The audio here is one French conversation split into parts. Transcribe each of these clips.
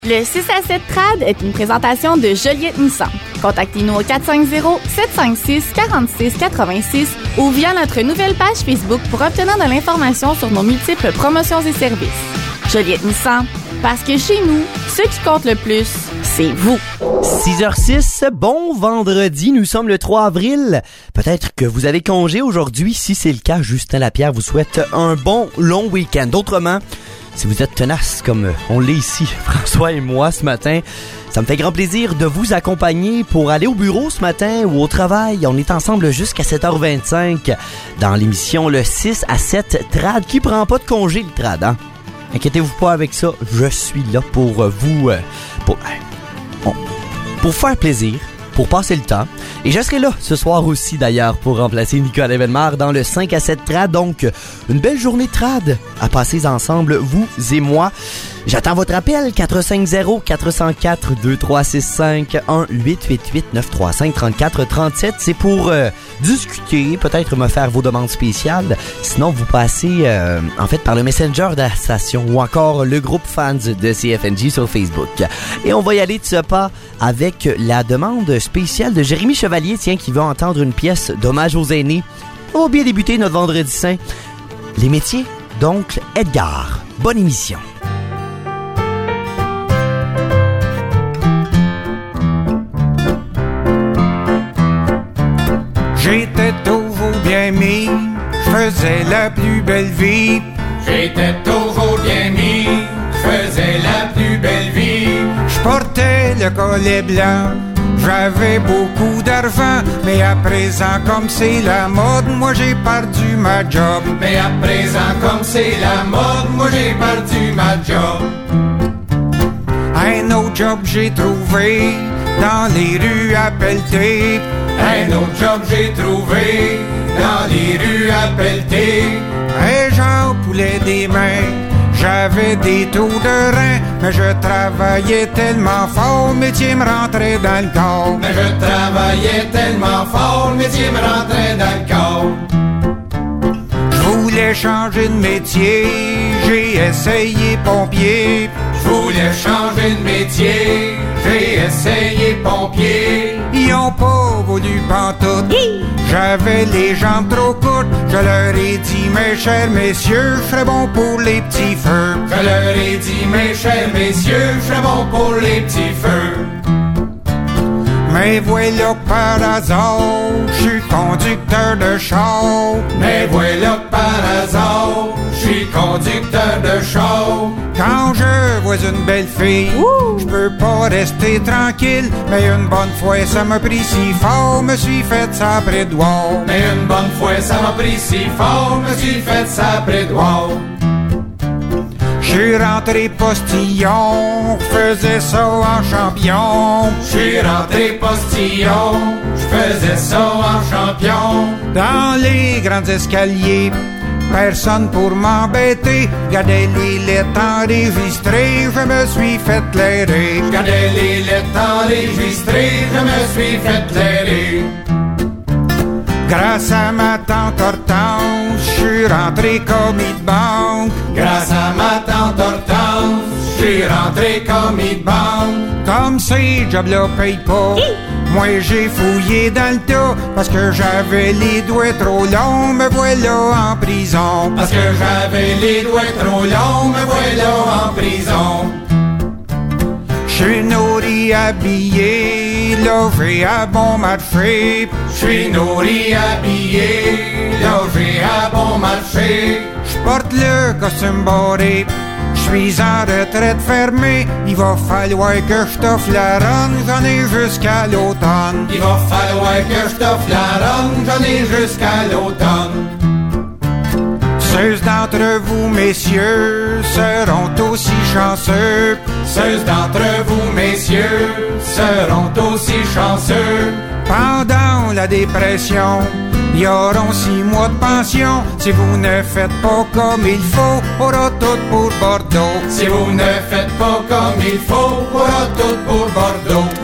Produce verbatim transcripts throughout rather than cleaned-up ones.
Le six à sept Trad est une présentation de Joliette Nissan. Contactez-nous au quatre cinq zéro, sept cinq six, quatre six huit six ou via notre nouvelle page Facebook pour obtenir de l'information sur nos multiples promotions et services. Joliette Nissan, parce que chez nous, ce qui compte le plus, c'est vous. six heures six, bon vendredi, nous sommes le trois avril. Peut-être que vous avez congé aujourd'hui. Si c'est le cas, Justin Lapierre vous souhaite un bon long week-end. Autrement, si vous êtes tenace comme on l'est ici, François et moi ce matin, ça me fait grand plaisir de vous accompagner pour aller au bureau ce matin ou au travail. On est ensemble jusqu'à sept heures vingt-cinq dans l'émission Le six à sept Trad. Qui prend pas de congé le Trad, hein? Inquiétez-vous pas avec ça, je suis là pour vous, euh, pour, euh, pour faire plaisir, pour passer le temps. Et je serai là ce soir aussi d'ailleurs pour remplacer Nicolas Evenmar dans le cinq à sept Trad. Donc, une belle journée de Trad à passer ensemble, vous et moi. J'attends votre appel, quatre cinq zéro, quatre zéro quatre, deux trois six cinq, un huit huit huit, neuf trois cinq, trente-quatre trente-sept. C'est pour euh, discuter, peut-être me faire vos demandes spéciales. Sinon, vous passez euh, en fait par le Messenger de la station ou encore le groupe fans de C F N J sur Facebook. Et on va y aller de ce pas avec la demande spéciale de Jérémy Chevalier, tiens, qui veut entendre une pièce d'hommage aux aînés. On va bien débuter notre vendredi saint. Les métiers d'oncle Edgar. Bonne émission. J'étais toujours bien mis, je faisais la plus belle vie. J'étais toujours bien mis, je faisais la plus belle vie. Je portais le collet blanc, j'avais beaucoup d'argent. Mais à présent, comme c'est la mode, moi j'ai perdu ma job. Mais à présent, comme c'est la mode, moi j'ai perdu ma job. Un autre job j'ai trouvé dans les rues à pelleter. Un autre job j'ai trouvé dans les rues à pelleter. Et j'en poulais des mains, j'avais des taux de rein. Mais je travaillais tellement fort, le métier me rentrait dans le corps. Mais je travaillais tellement fort, le métier me rentrait dans le corps. Je voulais changer de métier, j'ai essayé pompier. Je voulais changer de métier, j'ai essayé pompier. Ils ont pas voulu pantoute, j'avais les jambes trop courtes. Je leur ai dit, mes chers messieurs, je serais bon pour les petits feux. Je leur ai dit, mes chers messieurs, je serais bon pour les petits feux. Mais voilà que par hasard, je suis conducteur de char. Mais voilà que par hasard, je suis conducteur de char. Quand je vois une belle fille, je peux pas rester tranquille. Mais une bonne fois, ça m'a pris si fort, me suis fait ça près de voir. Mais une bonne fois, ça m'a pris si fort, me suis fait ça près de voir. J'suis rentré postillon, j'faisais ça en champion. J'suis rentré postillon, j'faisais ça en champion. Dans les grands escaliers, personne pour m'embêter. Regardais les lettres enregistrées, je me suis fait clairer. Regardais les lettres enregistrées, je me suis fait clairer. Grâce à ma tante Hortense, je suis rentré commis de banque. Grâce à ma tante Hortense, je suis rentré commis de banque. Comme ces jobs-là payent pas, moi j'ai fouillé dans le tas. Parce que j'avais les doigts trop longs, me voilà en prison. Parce que j'avais les doigts trop longs, me voilà en prison. J'suis nourri, habillé, logé à bon marché. J'suis nourri, habillé, logé à bon marché. J'porte le costume barré, j'suis en retraite fermée. Il va falloir que j't'offre la run, j'en ai jusqu'à l'automne. Il va falloir que j't'offre la run, j'en ai jusqu'à l'automne. Ceux d'entre vous, messieurs, seront aussi chanceux. Ceux d'entre vous, messieurs, seront aussi chanceux. Pendant la dépression, ils auront six mois de pension. Si vous ne faites pas comme il faut, aura tout pour Bordeaux. Si vous ne faites pas comme il faut, aura tout pour Bordeaux.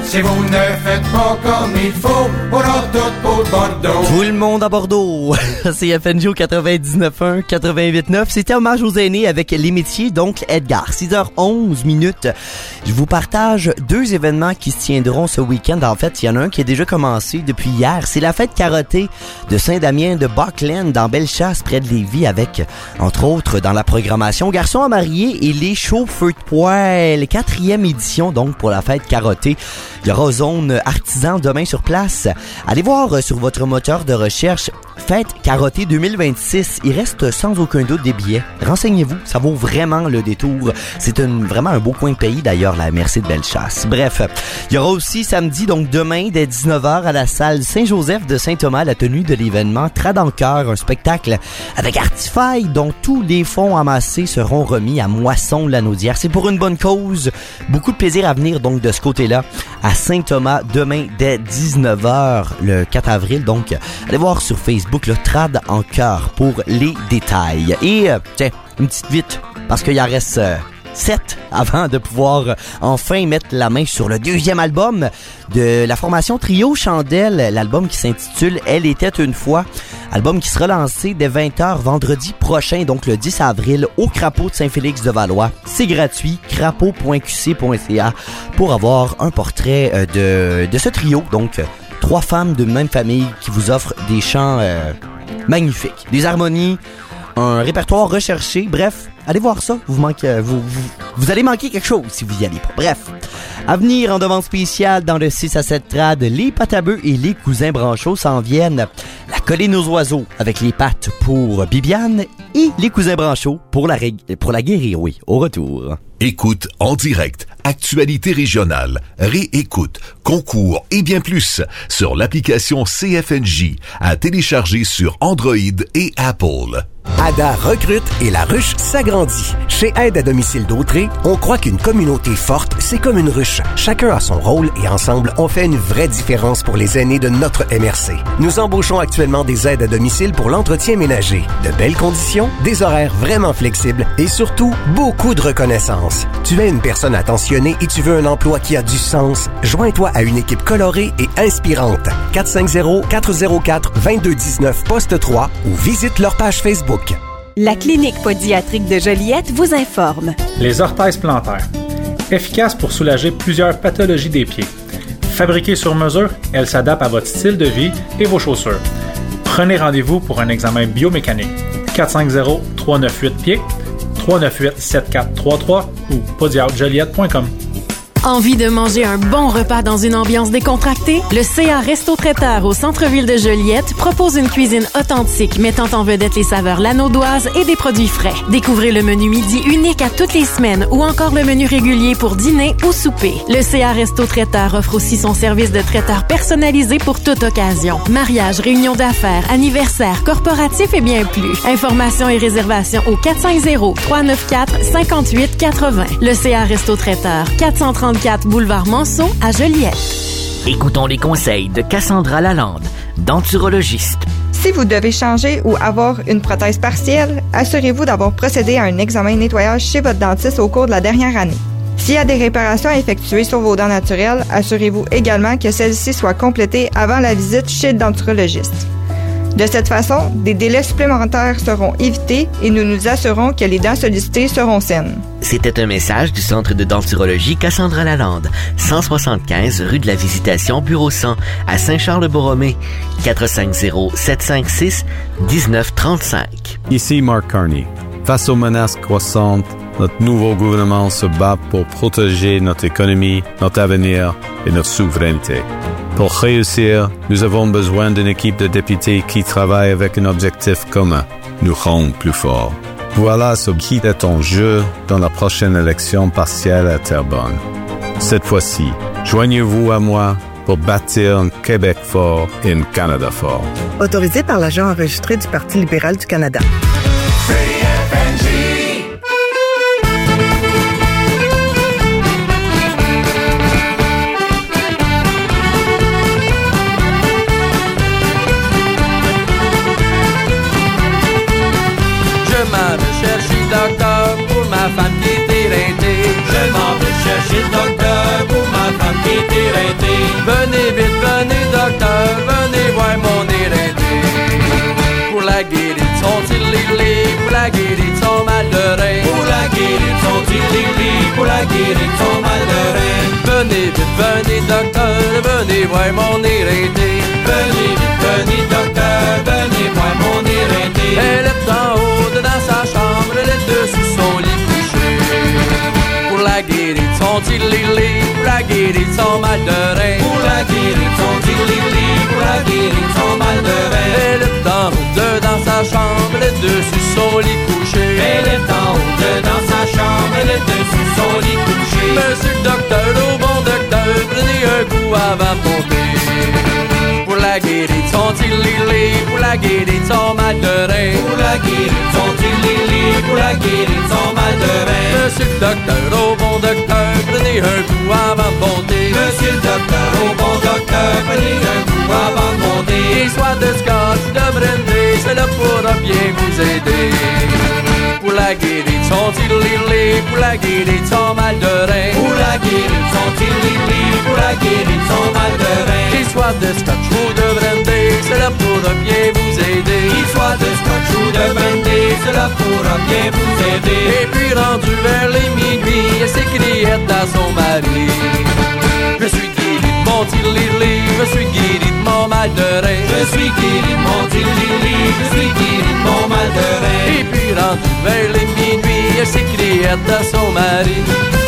Si vous ne faites pas comme il faut, on aura tout pour Bordeaux. Tout le monde à Bordeaux. C F N J quatre-vingt-dix-neuf un, quatre-vingt-huit neuf. C'était hommage aux aînés avec les métiers, donc Edgar. six heures onze minutes. Je vous partage deux événements qui se tiendront ce week-end. En fait, il y en a un qui a déjà commencé depuis hier. C'est la fête carottée de Saint-Damien de Buckland dans Bellechasse, près de Lévis, avec, entre autres, dans la programmation, Garçons à marier et les shows feu de poêle. Quatrième édition, donc, pour la fête carottée. Il y aura Zone Artisan demain sur place. Allez voir sur votre moteur de recherche Fête Carottée deux mille vingt-six. Il reste sans aucun doute des billets. Renseignez-vous, ça vaut vraiment le détour. C'est un, vraiment un beau coin de pays d'ailleurs, la M R C de Bellechasse. Bref, il y aura aussi samedi, donc demain, dès dix-neuf heures à la salle Saint-Joseph de Saint-Thomas, la tenue de l'événement Trad en cœur, un spectacle avec Artifaille dont tous les fonds amassés seront remis à Moisson-Lanaudière. C'est pour une bonne cause. Beaucoup de plaisir à venir donc de ce côté-là à Saint-Thomas demain dès dix-neuf heures le quatre avril. Donc, allez voir sur Facebook le Trad en cœur pour les détails. Et, euh, tiens, une petite vite, parce qu'il en reste euh, sept avant de pouvoir euh, enfin mettre la main sur le deuxième album de la formation Trio Chandelle, l'album qui s'intitule Elle était une fois. Album qui sera lancé dès vingt heures vendredi prochain, donc le dix avril, au Crapaud de Saint-Félix-de-Valois. C'est gratuit, crapaud point q c point c a pour avoir un portrait euh, de, de ce trio. Donc, euh, trois femmes de même famille qui vous offrent des chants euh, magnifiques, des harmonies, un répertoire recherché. Bref, allez voir ça. Vous manquez, vous, vous, vous allez manquer quelque chose si vous y allez pas. Bref, à venir en demande spéciale dans le six à sept trad, les Patabeux et les Cousins Branchot s'en viennent. La Colline aux oiseaux avec les pattes pour Bibiane et les Cousins Branchot pour la, ré- pour la guérir, oui, au retour. Écoute en direct, actualité régionale, réécoute, concours et bien plus sur l'application C F N J à télécharger sur Android et Apple. Ada recrute et la ruche s'agrandit. Chez Aide à domicile d'Autré, on croit qu'une communauté forte, c'est comme une ruche. Chacun a son rôle et ensemble, on fait une vraie différence pour les aînés de notre M R C. Nous embauchons actuellement des aides à domicile pour l'entretien ménager. De belles conditions, des horaires vraiment flexibles et surtout, beaucoup de reconnaissance. Tu es une personne attentionnée et tu veux un emploi qui a du sens? Joins-toi à une équipe colorée et inspirante. quatre cinq zéro, quatre zéro quatre, deux deux un neuf, poste trois ou visite leur page Facebook. La clinique podiatrique de Joliette vous informe. Les orthèses plantaires. Efficaces pour soulager plusieurs pathologies des pieds. Fabriquée sur mesure, elle s'adapte à votre style de vie et vos chaussures. Prenez rendez-vous pour un examen biomécanique. quatre cinq zéro, trois neuf huit pieds, trois neuf huit, sept quatre trois trois ou podiatre joliette point com. Envie de manger un bon repas dans une ambiance décontractée? Le C A Resto-Traiteur au centre-ville de Joliette propose une cuisine authentique mettant en vedette les saveurs lanaudoises et des produits frais. Découvrez le menu midi unique à toutes les semaines ou encore le menu régulier pour dîner ou souper. Le C A Resto-Traiteur offre aussi son service de traiteur personnalisé pour toute occasion. Mariage, réunion d'affaires, anniversaire, corporatif et bien plus. Informations et réservations au quatre cinq zéro, trois neuf quatre, cinq huit quatre zéro. Le C A Resto-Traiteur, quatre cent trente-quatre boulevard Manceau à Joliette. Écoutons les conseils de Cassandra Lalande, denturologiste. Si vous devez changer ou avoir une prothèse partielle, assurez-vous d'avoir procédé à un examen de nettoyage chez votre dentiste au cours de la dernière année. S'il y a des réparations à effectuer sur vos dents naturelles, assurez-vous également que celles-ci soient complétées avant la visite chez le denturologiste. De cette façon, des délais supplémentaires seront évités et nous nous assurons que les dents sollicitées seront saines. C'était un message du Centre de denturologie Cassandra Lalande, cent soixante-quinze rue de la Visitation, bureau cent, à Saint-Charles-de-Borromée, quatre cinq zéro, sept cinq six, un neuf trois cinq. Ici Mark Carney. Face aux menaces croissantes, notre nouveau gouvernement se bat pour protéger notre économie, notre avenir et notre souveraineté. Pour réussir, nous avons besoin d'une équipe de députés qui travaille avec un objectif commun, nous rendre plus forts. Voilà ce qui est en jeu dans la prochaine élection partielle à Terrebonne. Cette fois-ci, joignez-vous à moi pour bâtir un Québec fort et un Canada fort. Autorisé par l'agent enregistré du Parti libéral du Canada. C F N J. Femme qui est éreintée. Je m'en vais chercher le docteur pour ma femme qui est éreintée. Venez vite, venez docteur, venez voir mon éreinté. Pour la guérir de son tilili, pour la guérir de son mal de rein. Pour la guérir de son tilili, pour la guérir de son mal de rein. Venez vite, venez docteur, venez voir mon éreinté. Venez vite, venez docteur, venez voir mon éreinté. Elle est en haut dans sa chambre, elle est dessus son lit couché. Pour la guérir de son tilili, pour la guérir de son mal de rein. Pour la guérir de son tilili, pour la guérir de son mal de rein. Elle est en haut dans sa chambre, elle est dessus son lit couché. Elle est en haut dans sa chambre, elle est dessus son lit couché. Monsieur le docteur, au bon docteur, prenez un coup avant de monter. Pour la guérir de son tilili, pour la guérir de son mal de rein. Pour la guérir de son tilili, pour la guérir de son mal de rein. Monsieur le docteur, au bon docteur, prenez un coup avant de monter. Monsieur le docteur, au bon docteur, prenez un coup avant de monter. Et soit de scotch ou de brandy, cela pourra bien vous aider. Pour la guérir de son tilili, pour la guérir de son mal de rein. Pour la guérir de son tilili, pour la guérir de son mal de rein. Qu'il soit de scotch ou de brandy, cela pourra bien vous aider. Qu'il soit de scotch ou de brandy, cela pourra bien vous aider. Et puis rendu vers les minuit, elle s'écriait à son mari. Je suis guéri de mon tilili, je suis guéri de mon mal de rein. Je suis guéri de mon tilili, je suis guéri de mon mal de rein. Et puis rendu vers les minuit, elle s'écriait à son mari.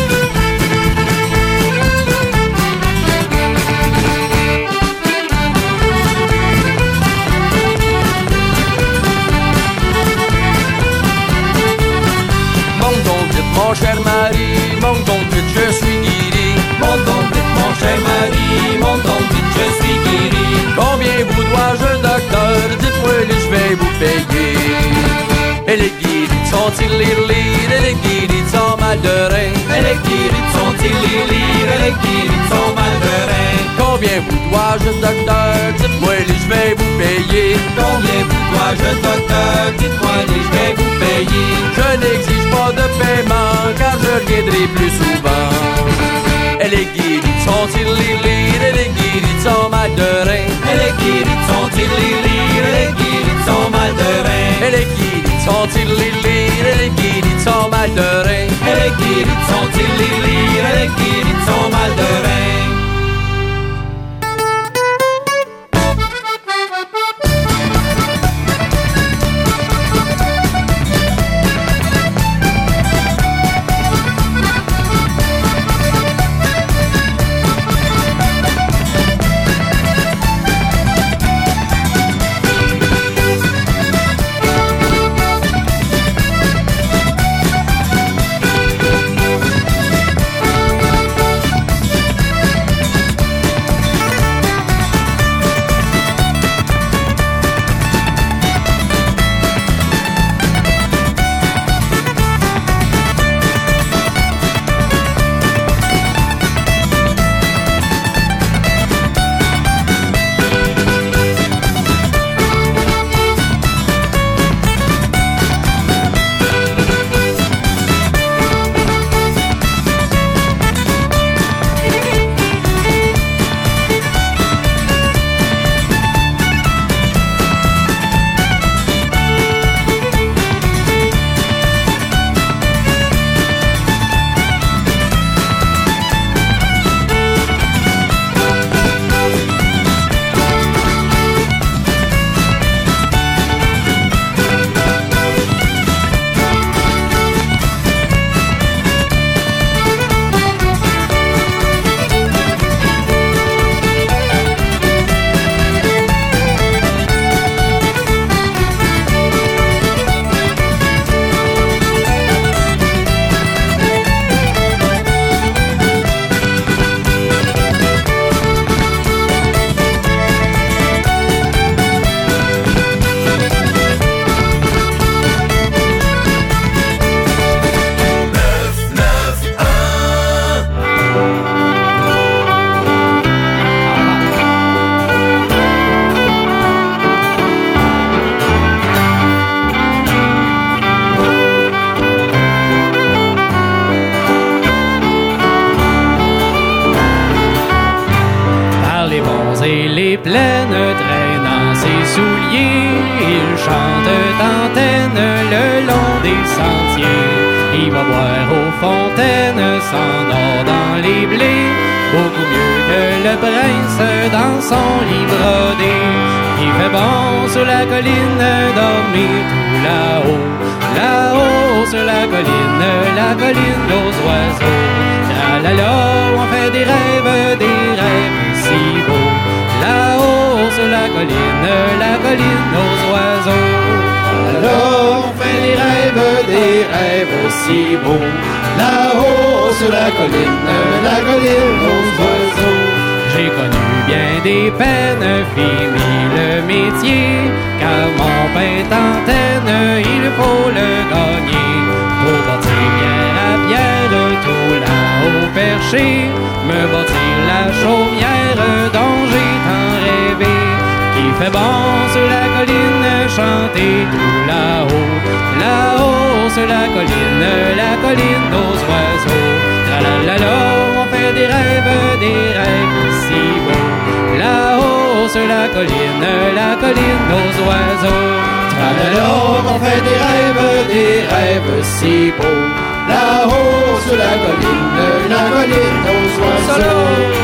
Monte donc vite mon cher mari, monte donc vite, je suis guéri. Monte donc vite mon cher mari, monte donc vite, je suis guéri. Combien vous dois-je docteur, dites-moi je vais vous payer. Elle est guérie de son tilili, elle est guérie de son mal de rein. Elle est guérie de son tilili, elle est guérie de son mal de rein. Combien vous dois-je docteur, dites-moi je vais vous payer. Combien vous dois-je docteur, dites-moi je vais vous payer. Je n'exige pas de paiement car je reviendrai plus souvent. Elle est guérie de son tilili, elle est guérie de son mal de rein. Elle est guérie de son tilili, elle est guérie de son mal de rein. Elle est guérie de son tilili, elle est guérie de son mal de rein. Elle est guérie de son tilili, elle est guérie de son mal de rein. traverser les plaines, traînant ses souliers. Il chante d'antenne le long des sentiers. Il va boire aux fontaines, s'endort dans les blés, beaucoup mieux que le prince dans son lit brodé. Il fait bon sur la colline, dormir tout là-haut, là-haut sur la colline, la colline aux oiseaux. Là, là, là, on fait des rêves, des rêves si beaux. Là-haut sur la colline, la colline aux oiseaux. Là, là, on fait des rêves, des rêves si beaux. Là-haut sur la colline, la colline aux oiseaux. J'ai connu bien des peines, fini le métier, car mon pain d'antenne, il faut le gagner. Pour bâtir pierre à pierre, tout là-haut perché, me bâtir la chaumière dont j'ai tant rêvé. Qui fait bon sur la colline, chanter tout là-haut, là-haut sur la colline, la colline aux oiseaux. Tra-la-la-la, on fait des rêves, des rêves si beaux. Là-haut sur la colline, la colline aux oiseaux. Tra-la-la, on fait des rêves, des rêves si beaux. Là-haut sur la colline, la colline aux oiseaux.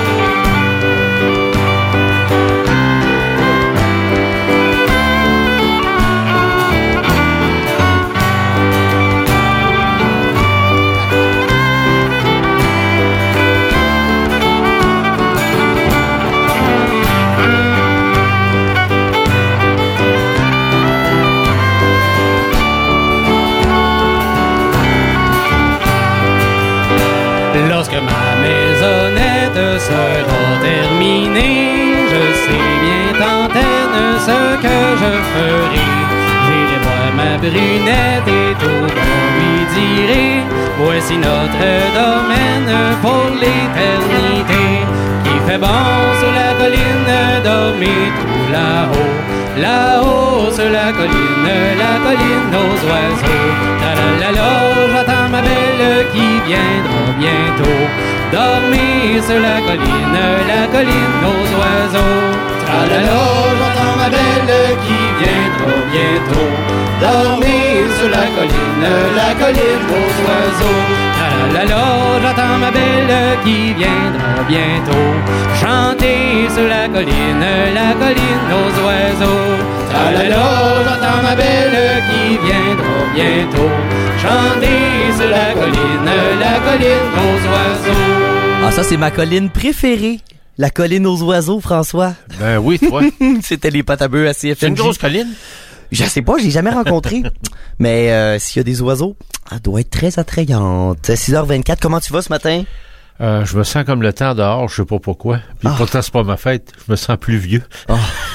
Lorsque ma maisonnette sera terminée, je sais bien t'antenne ce que je ferai. J'irai voir ma brunette et tout bon lui dirai, voici notre domaine pour l'éternité. Qui fait bon sur la colline, dormir tout là-haut, là-haut sur la colline, la colline aux oiseaux. Ta-la-la-la, j'attends ma belle qui viendra bientôt dormir sur la colline, la colline aux oiseaux. Ta-la-la, j'attends ma belle qui viendra bientôt dormir sur la colline, la colline aux oiseaux. Ta-la-la, j'attends ma belle qui viendra bientôt chanter sur la colline, la colline aux oiseaux. Ta-la-la, j'attends ma belle qui viendra bientôt chanter sur la colline, la colline aux oiseaux. Ah, ça, c'est ma colline préférée. La colline aux oiseaux, François. Ben oui, toi. C'était les pâtes à bœufs à C F M J. C'est une grosse colline? Je sais pas, j'ai jamais rencontré. Mais euh, s'il y a des oiseaux, elle doit être très attrayante. six heures vingt-quatre, comment tu vas ce matin? Euh, je me sens comme le temps dehors, je sais pas pourquoi. Puis Ah. pourtant, c'est pas ma fête. Je me sens plus vieux. Oh.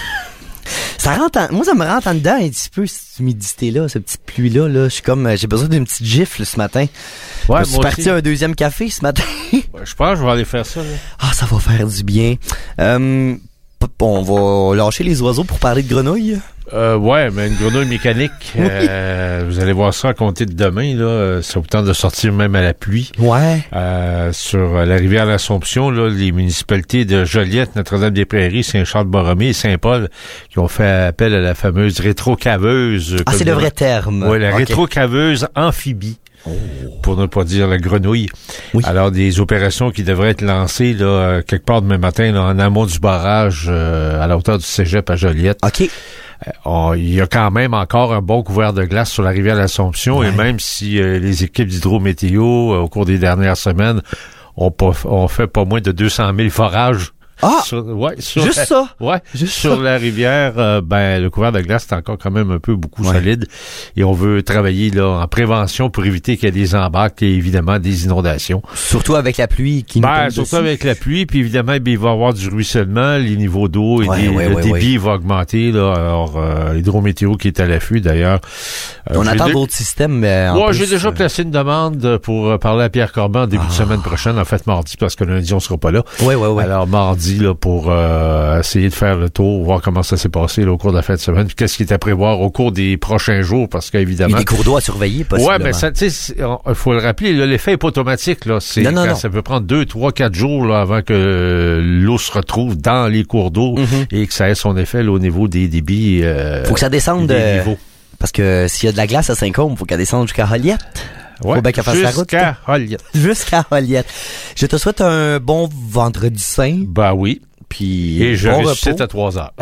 Ça rentre en- moi, ça me rentre en dedans un petit peu, cette humidité-là, cette petite pluie-là. Là. Je suis comme, euh, j'ai besoin d'une petite gifle ce matin. Ouais, je suis moi parti aussi. à un deuxième café ce matin. Je pense que je vais aller faire ça. Là. Ah, ça va faire du bien. Euh, p- on va lâcher les oiseaux pour parler de grenouilles. Euh, ouais, mais une grenouille mécanique, euh, vous allez voir ça à compter de demain, là. Euh, C'est au temps de sortir même à la pluie. Ouais. Euh, sur la rivière l'Assomption, là, les municipalités de Joliette, Notre-Dame-des-Prairies, Saint-Charles-Borromée et Saint-Paul qui ont fait appel à la fameuse rétrocaveuse. Ah, c'est le vrai terme. Oui, la Ok. rétrocaveuse amphibie. Oh. Pour ne pas dire la grenouille. Oui. Alors, des opérations qui devraient être lancées là, euh, quelque part demain matin là, en amont du barrage euh, à la hauteur du cégep à Joliette. OK. Euh, on- il y a quand même encore un bon couvert de glace sur la rivière l'Assomption Ouais. et même si euh, les équipes d'hydrométéo, euh, au cours des dernières semaines, ont, pas, ont fait pas moins de deux cent mille forages. Ah! Sur, ouais, sur Juste la, ça? Ouais, Juste sur ça. la rivière, euh, ben le couvert de glace est encore quand même un peu beaucoup Ouais. solide et on veut travailler là en prévention pour éviter qu'il y ait des embarques et évidemment des inondations. Surtout avec la pluie qui nous Ben, tombe surtout dessus. avec la pluie, puis évidemment, ben, il va y avoir du ruissellement, les niveaux d'eau et Ouais, des- ouais, le ouais, débit ouais. va augmenter. Là, alors, euh, l'hydrométéo qui est à l'affût, d'ailleurs. Euh, On j'ai attend dé- d'autres systèmes, mais en Ouais, plus, j'ai déjà euh, placé une demande pour euh, parler à Pierre Corban en début Ah. de semaine prochaine, en fait mardi, parce que lundi, on sera pas là. Ouais, ouais, ouais. Alors, mardi, vendredi là, pour euh, essayer de faire le tour, voir comment ça s'est passé là, au cours de la fin de semaine, puis qu'est-ce qui est à prévoir au cours des prochains jours, parce qu'évidemment... Il y a des cours d'eau à surveiller, possiblement. Ouais, ben ça, tu sais, il faut le rappeler, là, l'effet est pas automatique, là. C'est non, non, non. Ça peut prendre deux, trois, quatre jours là, avant que l'eau se retrouve dans les cours d'eau mm-hmm. et que ça ait son effet là, au niveau des débits. Euh, faut que ça descende des euh, niveaux. Parce que s'il y a de la glace à Saint-Côme, faut qu'elle descende jusqu'à Joliette. Ouais, faut bien qu'elle fasse la route. Jusqu'à Joliette. Jusqu'à Joliette. Je te souhaite un bon vendredi saint. Ben oui. Puis et je bon ressuscite repos. à trois heures.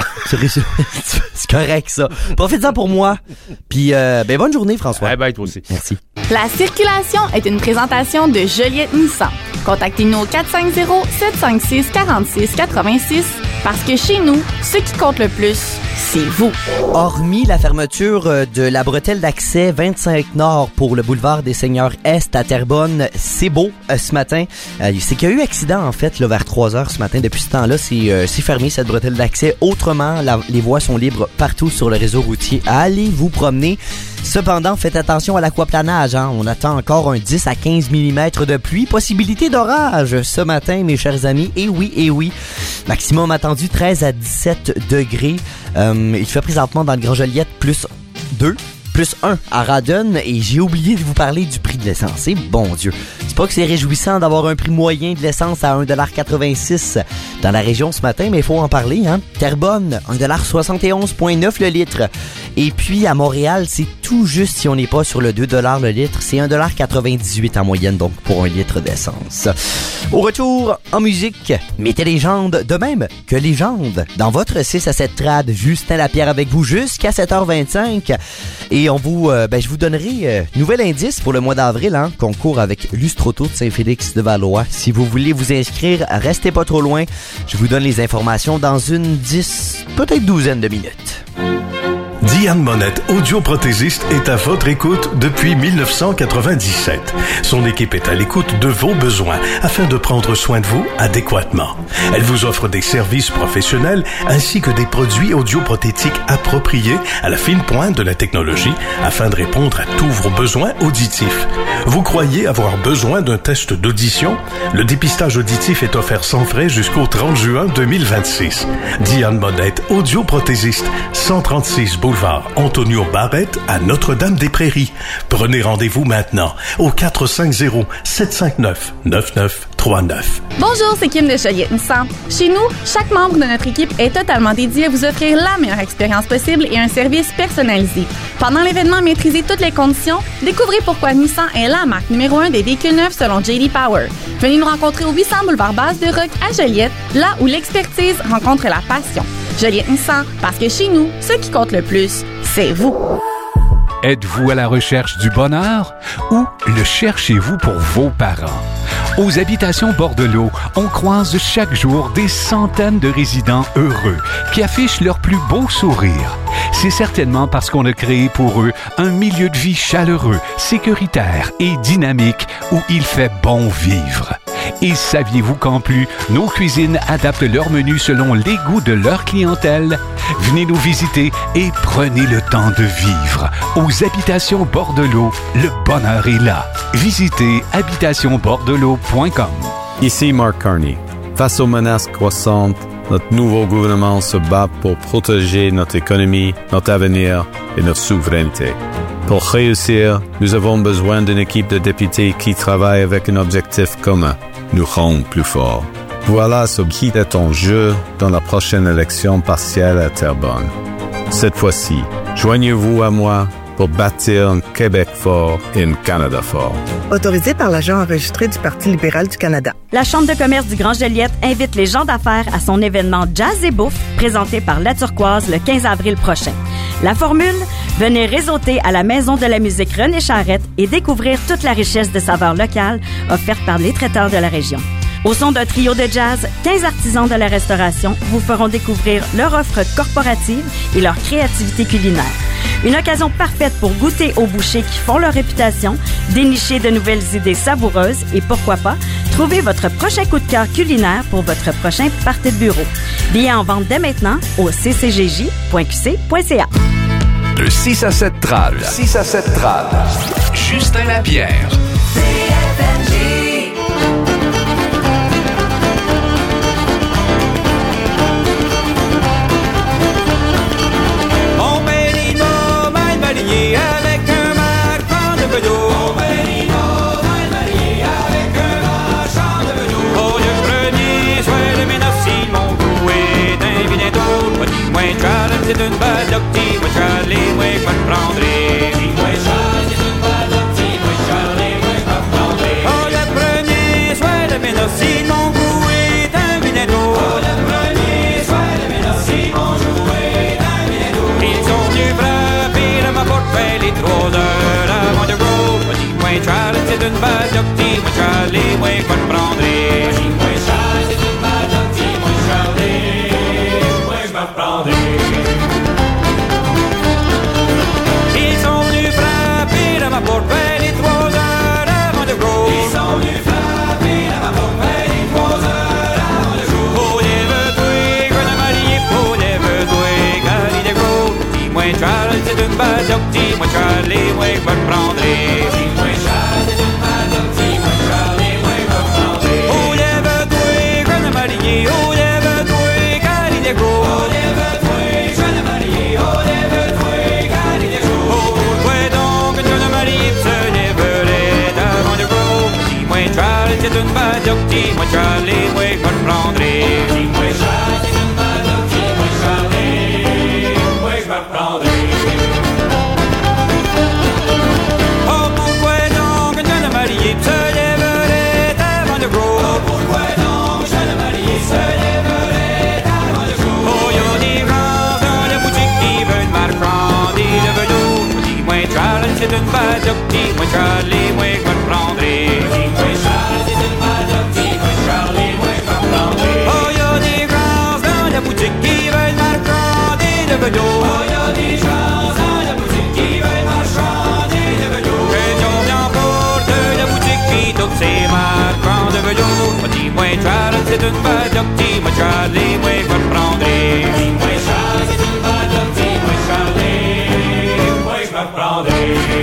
C'est correct, ça. Profite-en pour moi. Puis, euh, ben, bonne journée, François. Eh ben, toi aussi. Merci. La circulation est une présentation de Joliette Nissan. Contactez-nous au quatre cinq zéro, sept cinq six, quatre six quatre six parce que chez nous, ce qui compte le plus, c'est vous. Hormis la fermeture de la bretelle d'accès vingt-cinq Nord pour le boulevard des Seigneurs Est à Terrebonne, c'est beau euh, ce matin. Euh, c'est qu'il y a eu accident, en fait, là, vers trois heures ce matin. Depuis ce temps-là, c'est, euh, c'est fermé, cette bretelle d'accès. Autrement, la, les voies sont libres partout sur le réseau routier. Allez vous promener. Cependant, faites attention à l'aquaplanage. Hein. On attend encore un dix à quinze millimètres de pluie. Possibilité d'orage ce matin, mes chers amis. Et oui, et oui. Maximum attendu treize à dix-sept degrés. Euh, il fait présentement dans le Grand Joliette plus deux. Plus un à Radon, et j'ai oublié de vous parler du prix de l'essence. C'est bon Dieu. C'est pas que c'est réjouissant d'avoir un prix moyen de l'essence à un dollar quatre-vingt-six dans la région ce matin, mais il faut en parler, hein. Terrebonne, un dollar soixante et onze virgule neuf le litre. Et puis à Montréal, c'est tout juste si on n'est pas sur le deux dollars le litre, c'est un dollar quatre-vingt-dix-huit en moyenne, donc pour un litre d'essence. Au retour, en musique, mettez légende de même que légende. Dans votre six à sept trad, Justin Lapierre avec vous jusqu'à sept heures vingt-cinq. Et on vous, euh, ben, je vous donnerai euh, nouvel indice pour le mois d'avril, hein, concours avec Lustroto de Saint-Félix de Valois. Si vous voulez vous inscrire, restez pas trop loin. Je vous donne les informations dans une dix, peut-être douzaine de minutes. Diane Monette, audioprothésiste, est à votre écoute depuis dix-neuf cent quatre-vingt-dix-sept. Son équipe est à l'écoute de vos besoins afin de prendre soin de vous adéquatement. Elle vous offre des services professionnels ainsi que des produits audioprothétiques appropriés à la fine pointe de la technologie afin de répondre à tous vos besoins auditifs. Vous croyez avoir besoin d'un test d'audition? Le dépistage auditif est offert sans frais jusqu'au trente juin deux mille vingt-six. Diane Monette, audioprothésiste, cent trente-six boulevard Antonio Barrette à Notre-Dame-des-Prairies. Prenez rendez-vous maintenant au quatre cinq zéro, sept cinq neuf, neuf neuf trois neuf. Bonjour, c'est Kim de Joliette Nissan. Chez nous, chaque membre de notre équipe est totalement dédié à vous offrir la meilleure expérience possible et un service personnalisé. Pendant l'événement Maîtrisez toutes les conditions, découvrez pourquoi Nissan est la marque numéro un des véhicules neufs selon J D Power. Venez nous rencontrer au huit cents boulevard Basse-de-Roc à Joliette, là où l'expertise rencontre la passion. Joliette Nissan, parce que chez nous, ce qui compte le plus, c'est vous. Êtes-vous à la recherche du bonheur ou le cherchez-vous pour vos parents? Aux Habitations Bordelot, on croise chaque jour des centaines de résidents heureux qui affichent leur plus beau sourire. C'est certainement parce qu'on a créé pour eux un milieu de vie chaleureux, sécuritaire et dynamique où il fait bon vivre. Et saviez-vous qu'en plus, nos cuisines adaptent leur menu selon les goûts de leur clientèle? Venez nous visiter et prenez le temps de vivre. Aux Habitations Bordelot, le bonheur est là. Visitez habitation bordelot point com. Ici Mark Carney. Face aux menaces croissantes, notre nouveau gouvernement se bat pour protéger notre économie, notre avenir et notre souveraineté. Pour réussir, nous avons besoin d'une équipe de députés qui travaille avec un objectif commun, nous rendre plus forts. Voilà ce qui est en jeu dans la prochaine élection partielle à Terrebonne. Cette fois-ci, joignez-vous à moi pour bâtir un Québec fort et un Canada fort. Autorisé par l'agent enregistré du Parti libéral du Canada. La Chambre de commerce du Grand Joliette invite les gens d'affaires à son événement Jazz et Bouffe, présenté par La Turquoise le quinze avril prochain. La formule? Venez réseauter à la Maison de la musique René Charrette et découvrir toute la richesse de saveurs locales offerte par les traiteurs de la région. Au son d'un trio de jazz, quinze artisans de la restauration vous feront découvrir leur offre corporative et leur créativité culinaire. Une occasion parfaite pour goûter aux bouchées qui font leur réputation, dénicher de nouvelles idées savoureuses et pourquoi pas, trouver votre prochain coup de cœur culinaire pour votre prochain party de bureau. Billets en vente dès maintenant au c c g j point q c point c a. Le six à sept trad. six à sept trad. Justin Lapierre. C F N J. c'est une balle d'octi, moi Charlie, moi je me prendrai. Dis-moi Charles, c'est une balle d'octi, moi Charlie, moi je me prendrai. Ils sont venus frapper à ma porte vers les trois heures avant de gros. Ils sont venus frapper à ma porte vers les trois heures avant de gros. Oh, lève-toi, jeune marié, oh, lève-toi, car il est gros. Dis-moi Charles, c'est une balle d'octi, moi Charlie, moi je me prendrai. Dis-moi Charles, c'est une balle d'octi, moi Charlie, moi je me prendrai. Oh, lève-toi, jeune marié, oh, lève-toi, car il est gros. Oh, lève-toi, jeune marié, oh, lève-toi, car il est gros. Oh, pourquoi donc que jeune marié se lèverait avant de gros? Dis-moi Charles, c'est une balle d'octi, moi Charlie, moi je me prendrai. Dis-moi Charles, c'est une balle d'octi, moi Charlie, moi je me prendrai. Oh, pourquoi donc que jeune marié se lèverait avant de gros? Oh, pourquoi donc jeune marié se lèverait avant de gros? Oh, y'a des gens dans la boutique qui veulent marchander le velours. Dis-moi Charles, c'est une balle d'octi, moi Charlie, moi je me prendrai. Dis-moi Charles, c'est une balle d'octi, moi Charlie, moi je me prendrai. Oh, y'a des gens dans la boutique qui veulent marchander le velours. Oh, y'a des gens dans la boutique qui veulent marchander le velours. Que j'en viens pour de la boutique qui toutes ces marchands de velours. Dis-moi Charles, c'est une balle d'octi, moi Charlie, moi je me prendrai. Dis-moi Charles, c'est une balle d'octi, moi Charlie, moi je me prendrai.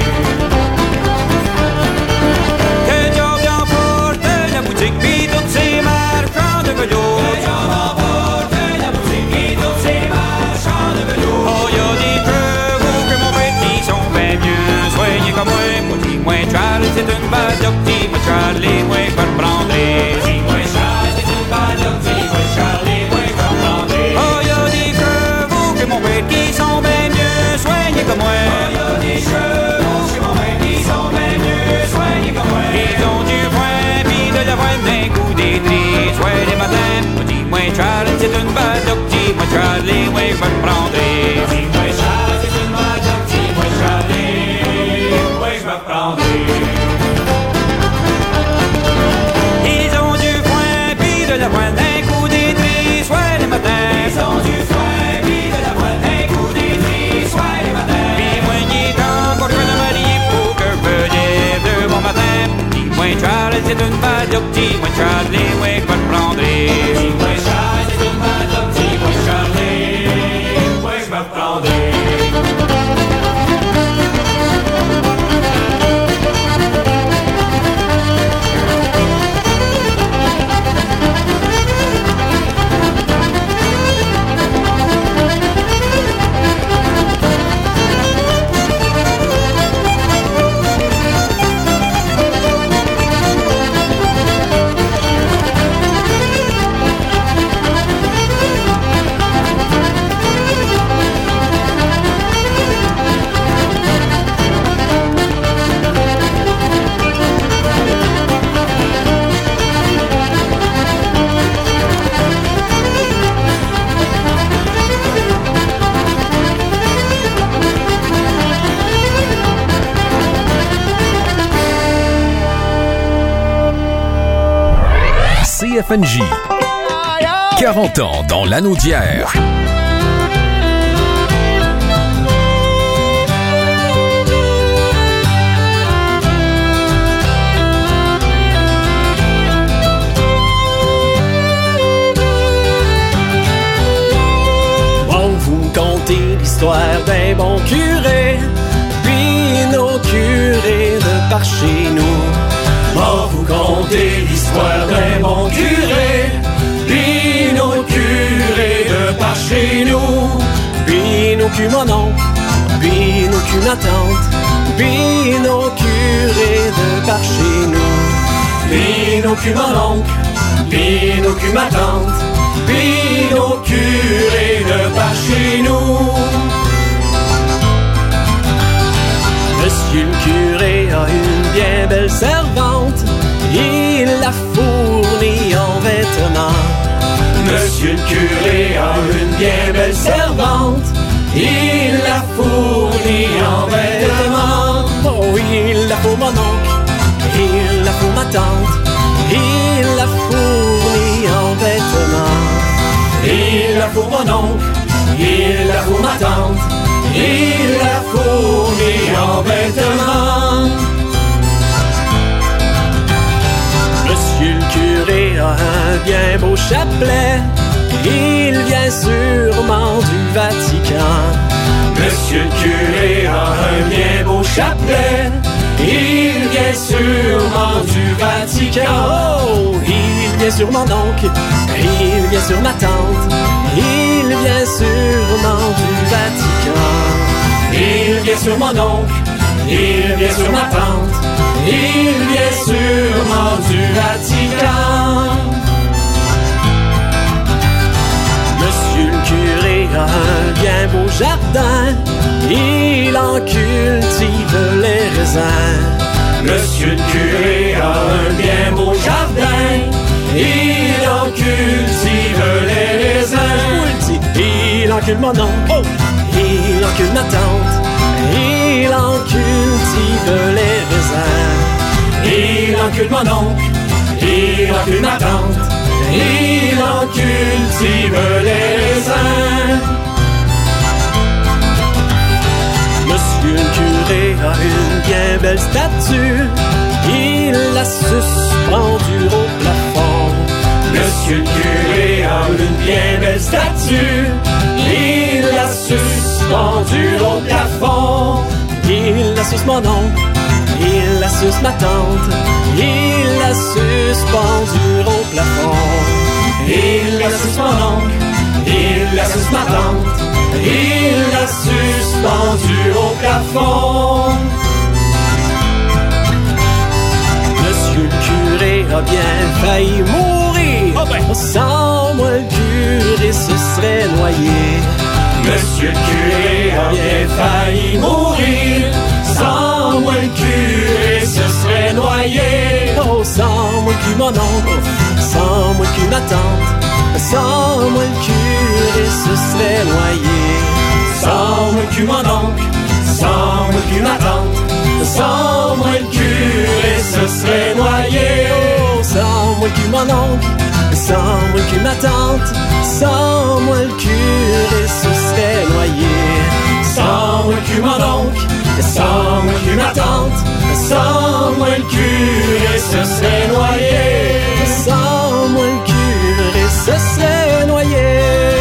Que j'en viens pour de la boutique qui toutes ces marchands de velours. Que j'en viens pour de la boutique qui toutes ces marchands de velours. Oh, y'a des chevaux que mon petit sont bien mieux soignés comme moi. Moi, dis-moi Charles, c'est une balle d'octi, moi Charlie, moi je me prendrai. Dis-moi Charles, c'est une balle d'octi, moi Charlie, moi je me prendrai. Oh, y'a des chevaux que mon petit sont bien mieux soignés comme moi. Oh, y'a des chevaux que mon petit sont bien mieux soignés comme moi. Ils ont du foin, pis de la voix d'un coup des tris, soit les matins. Moi, dis-moi Charles, c'est une balle d'octi, moi Charlie, moi je me prendrai. Dis-moi Charles, c'est une balle d'octi, moi Charlie, moi je me prendrai. Ils ont du foin, pis de la voix d'un coup des tris, soit les matins. Ils ont du foin, pis de la voix d'un coup des tris, soit les matins. Pis moi il est encore jeune marié pour que je me lève de bon matin. Dis-moi Charles, c'est une balle d'octi, moi Charlie, moi je me prendrai. Dis-moi Charles, c'est une balle d'octi, moi Charlie, moi je me prendrai. C F N J. quarante ans dans l'anneau d'hier. On vous conter l'histoire d'un bon curé, puis nos curés de par chez nous. On vous conter l'histoire d'un bon curé, puis nos curés de par chez nous. Puis nos culs mon oncle, puis nos culs ma tante, puis nos curés de par chez nous. Puis nos culs mon oncle, puis nos culs ma tante, puis nos curés de par chez nous. Monsieur le curé a une bien belle servante, il la fournit en vêtements. Monsieur le curé a une bien belle servante, il la fournit en vêtements. Oh, il la faut mon oncle, il la fourre ma tante, il la fournit en vêtements. Il la fourre mon oncle, il la fourre ma tante, il la fournit en vêtements. Monsieur le curé a un bien beau chapelet, il vient sûrement du Vatican. Monsieur le curé a un bien beau chapelet, il vient sûrement du Vatican. Oh, il vient sûrement donc, il vient sur ma tante, il vient sûrement du Vatican. Il vient sur mon oncle, il vient sur ma tante, il vient sûrement du Vatican. Monsieur le curé a un bien beau jardin, il en cultive les raisins. Monsieur le curé a un bien beau jardin, il en cultive les raisins. Je vous le dis, il encule mon oncle, oh, il encule ma tante, il en cultive les raisins. Il encule mon oncle, il encule ma tante, il en cultive les raisins. Monsieur le curé a une bien belle statue, il la suspendue au plafond. Monsieur le curé a une bien belle statue, il la suspendue au plafond. Il la suce mon oncle, il la suce ma tante, il la suspendue au plafond. Il la suce mon oncle, il la suce ma tante, il la suspendue au plafond. Monsieur le curé a bien failli mourir, oh ben. Sans moi le curé se serait noyé. Monsieur le curé a bien failli mourir, sans moi le curé se serait noyé. Oh, sans moi le cul mon oncle, sans moi le cul ma tante, sans moi le curé se serait noyé. Sans moi le cul mon oncle, sans moi le cul ma tante, sans moi le curé se serait noyé. Oh, sans moi le cul mon oncle, sans moi le cul ma tante, sans moi le curé se serait noyé. Sans moi le cul mon oncle, sans moi le cul ma tante, sans moi le curé se serait noyé. Sans moi le curé se serait noyé.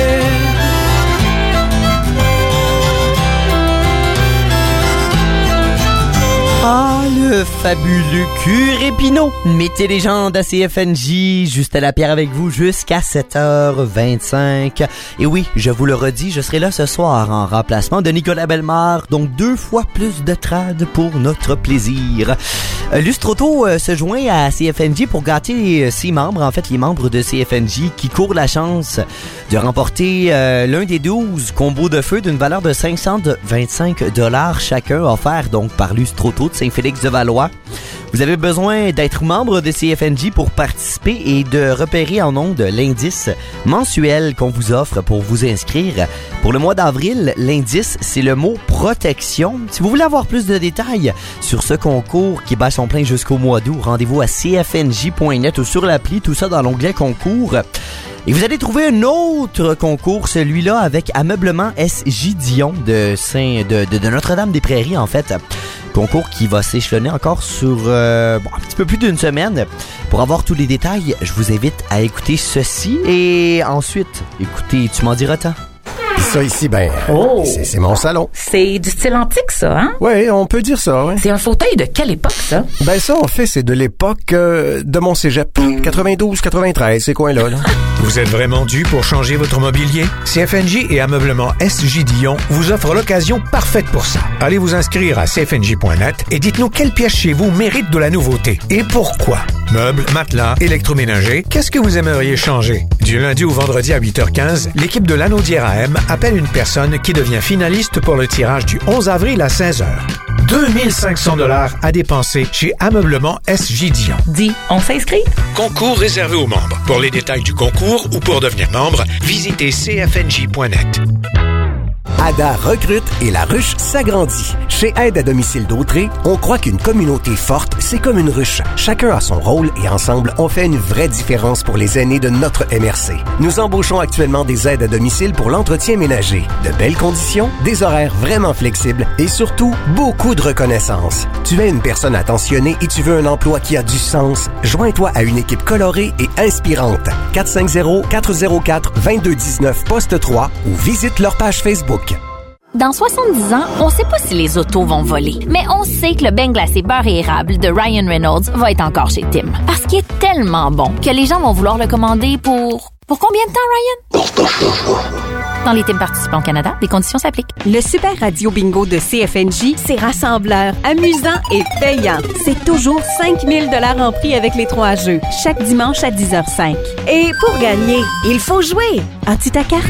Ah, le fabuleux curé Pinot. Mettez les légendes à C F N J, juste à la pierre avec vous jusqu'à sept heures vingt-cinq. Et oui, je vous le redis, je serai là ce soir en remplacement de Nicolas Bellemare, donc deux fois plus de trad pour notre plaisir. Euh, Lustroto euh, se joint à C F N J pour gâter ses membres, en fait les membres de C F N J qui courent la chance de remporter euh, l'un des douze combos de feu d'une valeur de cinq cent vingt-cinq dollars chacun, offert donc par Lustroto de Saint-Félix-de-Valois. Vous avez besoin d'être membre de C F N J pour participer et de repérer en ondes l'indice mensuel qu'on vous offre pour vous inscrire. Pour le mois d'avril, l'indice, c'est le mot protection. Si vous voulez avoir plus de détails sur ce concours qui bat son plein jusqu'au mois d'août, rendez-vous à c f n j point net ou sur l'appli, tout ça dans l'onglet concours. Et vous allez trouver un autre concours, celui-là avec Ameublement S J Dion de, Saint, de, de, de Notre-Dame-des-Prairies, en fait. Concours qui va s'échelonner encore sur euh, bon, un petit peu plus d'une semaine. Pour avoir tous les détails, je vous invite à écouter ceci et ensuite, écoutez, tu m'en diras tant. Ça ici, ben, oh. c'est, c'est mon salon. C'est du style antique, ça, hein? Oui, on peut dire ça, oui. C'est un fauteuil de quelle époque, ça? Ben ça, en fait, c'est de l'époque euh, de mon cégep. quatre-vingt-douze quatre-vingt-treize, ces coins-là, là. Vous êtes vraiment dû pour changer votre mobilier? C F N J et Ameublement S J Dion vous offrent l'occasion parfaite pour ça. Allez vous inscrire à c f n j point net et dites-nous quelle pièce chez vous mérite de la nouveauté et pourquoi. Meubles, matelas, électroménager, qu'est-ce que vous aimeriez changer? Du lundi au vendredi à huit heures quinze, l'équipe de l'Anaudière A M appelle une personne qui devient finaliste pour le tirage du onze avril à seize heures. deux mille cinq cents dollars à dépenser chez Ameublement S J Dion. Dis, on s'inscrit? Concours réservé aux membres. Pour les détails du concours ou pour devenir membre, visitez c f n j point net. Ada recrute et la ruche s'agrandit. Chez Aide à domicile d'Autré, on croit qu'une communauté forte, c'est comme une ruche. Chacun a son rôle et ensemble, on fait une vraie différence pour les aînés de notre M R C. Nous embauchons actuellement des aides à domicile pour l'entretien ménager. De belles conditions, des horaires vraiment flexibles et surtout, beaucoup de reconnaissance. Tu es une personne attentionnée et tu veux un emploi qui a du sens? Joins-toi à une équipe colorée et inspirante. quatre cinq zéro, quatre zéro quatre, deux deux un neuf, poste trois ou visite leur page Facebook. Dans soixante-dix ans, on sait pas si les autos vont voler, mais on sait que le beignet glacé beurre et érable de Ryan Reynolds va être encore chez Tim. Parce qu'il est tellement bon que les gens vont vouloir le commander pour... Pour combien de temps, Ryan? Dans les Tim participants au Canada, les conditions s'appliquent. Le Super Radio Bingo de C F N J, c'est rassembleur, amusant et payant. C'est toujours cinq mille dollars en prix avec les trois jeux, chaque dimanche à dix heures cinq. Et pour gagner, il faut jouer. As-tu ta carte?